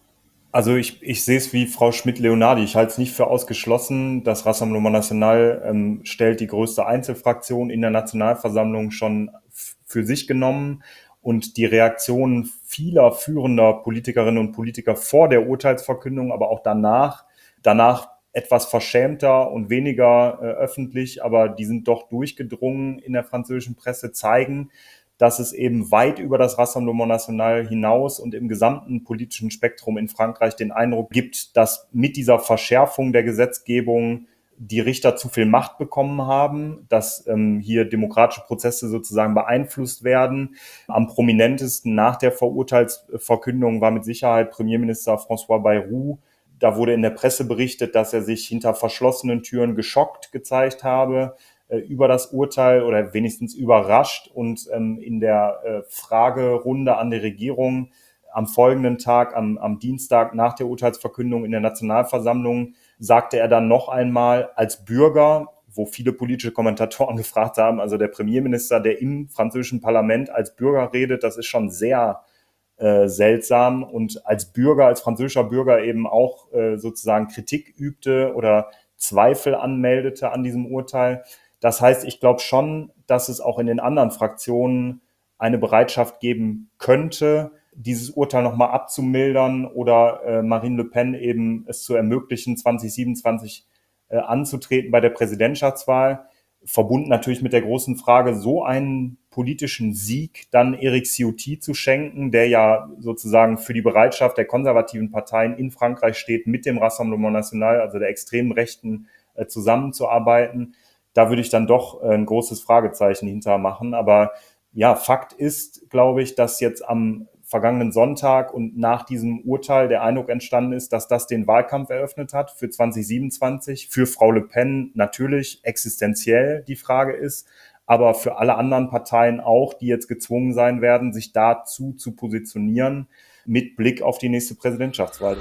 Also ich, ich sehe es wie Frau Schmidt-Leonardi. Ich halte es nicht für ausgeschlossen. Das Rassemblement National ähm, stellt die größte Einzelfraktion in der Nationalversammlung schon f- für sich genommen. Und die Reaktionen vieler führender Politikerinnen und Politiker vor der Urteilsverkündung, aber auch danach, danach etwas verschämter und weniger äh, öffentlich, aber die sind doch durchgedrungen in der französischen Presse, zeigen, dass es eben weit über das Rassemblement National hinaus und im gesamten politischen Spektrum in Frankreich den Eindruck gibt, dass mit dieser Verschärfung der Gesetzgebung die Richter zu viel Macht bekommen haben, dass ähm, hier demokratische Prozesse sozusagen beeinflusst werden. Am prominentesten nach der Verurteilsverkündung war mit Sicherheit Premierminister François Bayrou. Da wurde in der Presse berichtet, dass er sich hinter verschlossenen Türen geschockt gezeigt habe über das Urteil oder wenigstens überrascht und ähm, in der äh, Fragerunde an die Regierung am folgenden Tag, am, am Dienstag nach der Urteilsverkündung in der Nationalversammlung, sagte er dann noch einmal als Bürger, wo viele politische Kommentatoren gefragt haben, also der Premierminister, der im französischen Parlament als Bürger redet, das ist schon sehr äh, seltsam und als Bürger, als französischer Bürger eben auch äh, sozusagen Kritik übte oder Zweifel anmeldete an diesem Urteil. Das heißt, ich glaube schon, dass es auch in den anderen Fraktionen eine Bereitschaft geben könnte, dieses Urteil nochmal abzumildern oder äh, Marine Le Pen eben es zu ermöglichen, zwanzig siebenundzwanzig äh, anzutreten bei der Präsidentschaftswahl. Verbunden natürlich mit der großen Frage, so einen politischen Sieg dann Éric Ciotti zu schenken, der ja sozusagen für die Bereitschaft der konservativen Parteien in Frankreich steht, mit dem Rassemblement National, also der extremen Rechten, äh, zusammenzuarbeiten. Da würde ich dann doch ein großes Fragezeichen hinter machen. Aber ja, Fakt ist, glaube ich, dass jetzt am vergangenen Sonntag und nach diesem Urteil der Eindruck entstanden ist, dass das den Wahlkampf eröffnet hat für zwanzig siebenundzwanzig. Für Frau Le Pen natürlich existenziell die Frage ist, aber für alle anderen Parteien auch, die jetzt gezwungen sein werden, sich dazu zu positionieren mit Blick auf die nächste Präsidentschaftswahl.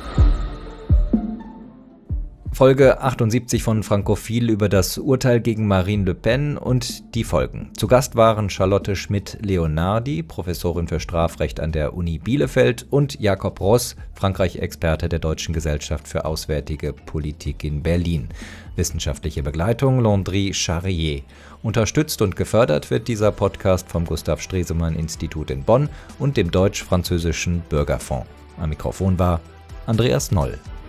Folge achtundsiebzig von Frankophil über das Urteil gegen Marine Le Pen und die Folgen. Zu Gast waren Charlotte Schmidt-Leonardi, Professorin für Strafrecht an der Uni Bielefeld, und Jakob Ross, Frankreich-Experte der Deutschen Gesellschaft für Auswärtige Politik in Berlin. Wissenschaftliche Begleitung Landry Charrier. Unterstützt und gefördert wird dieser Podcast vom Gustav Stresemann-Institut in Bonn und dem Deutsch-Französischen Bürgerfonds. Am Mikrofon war Andreas Noll.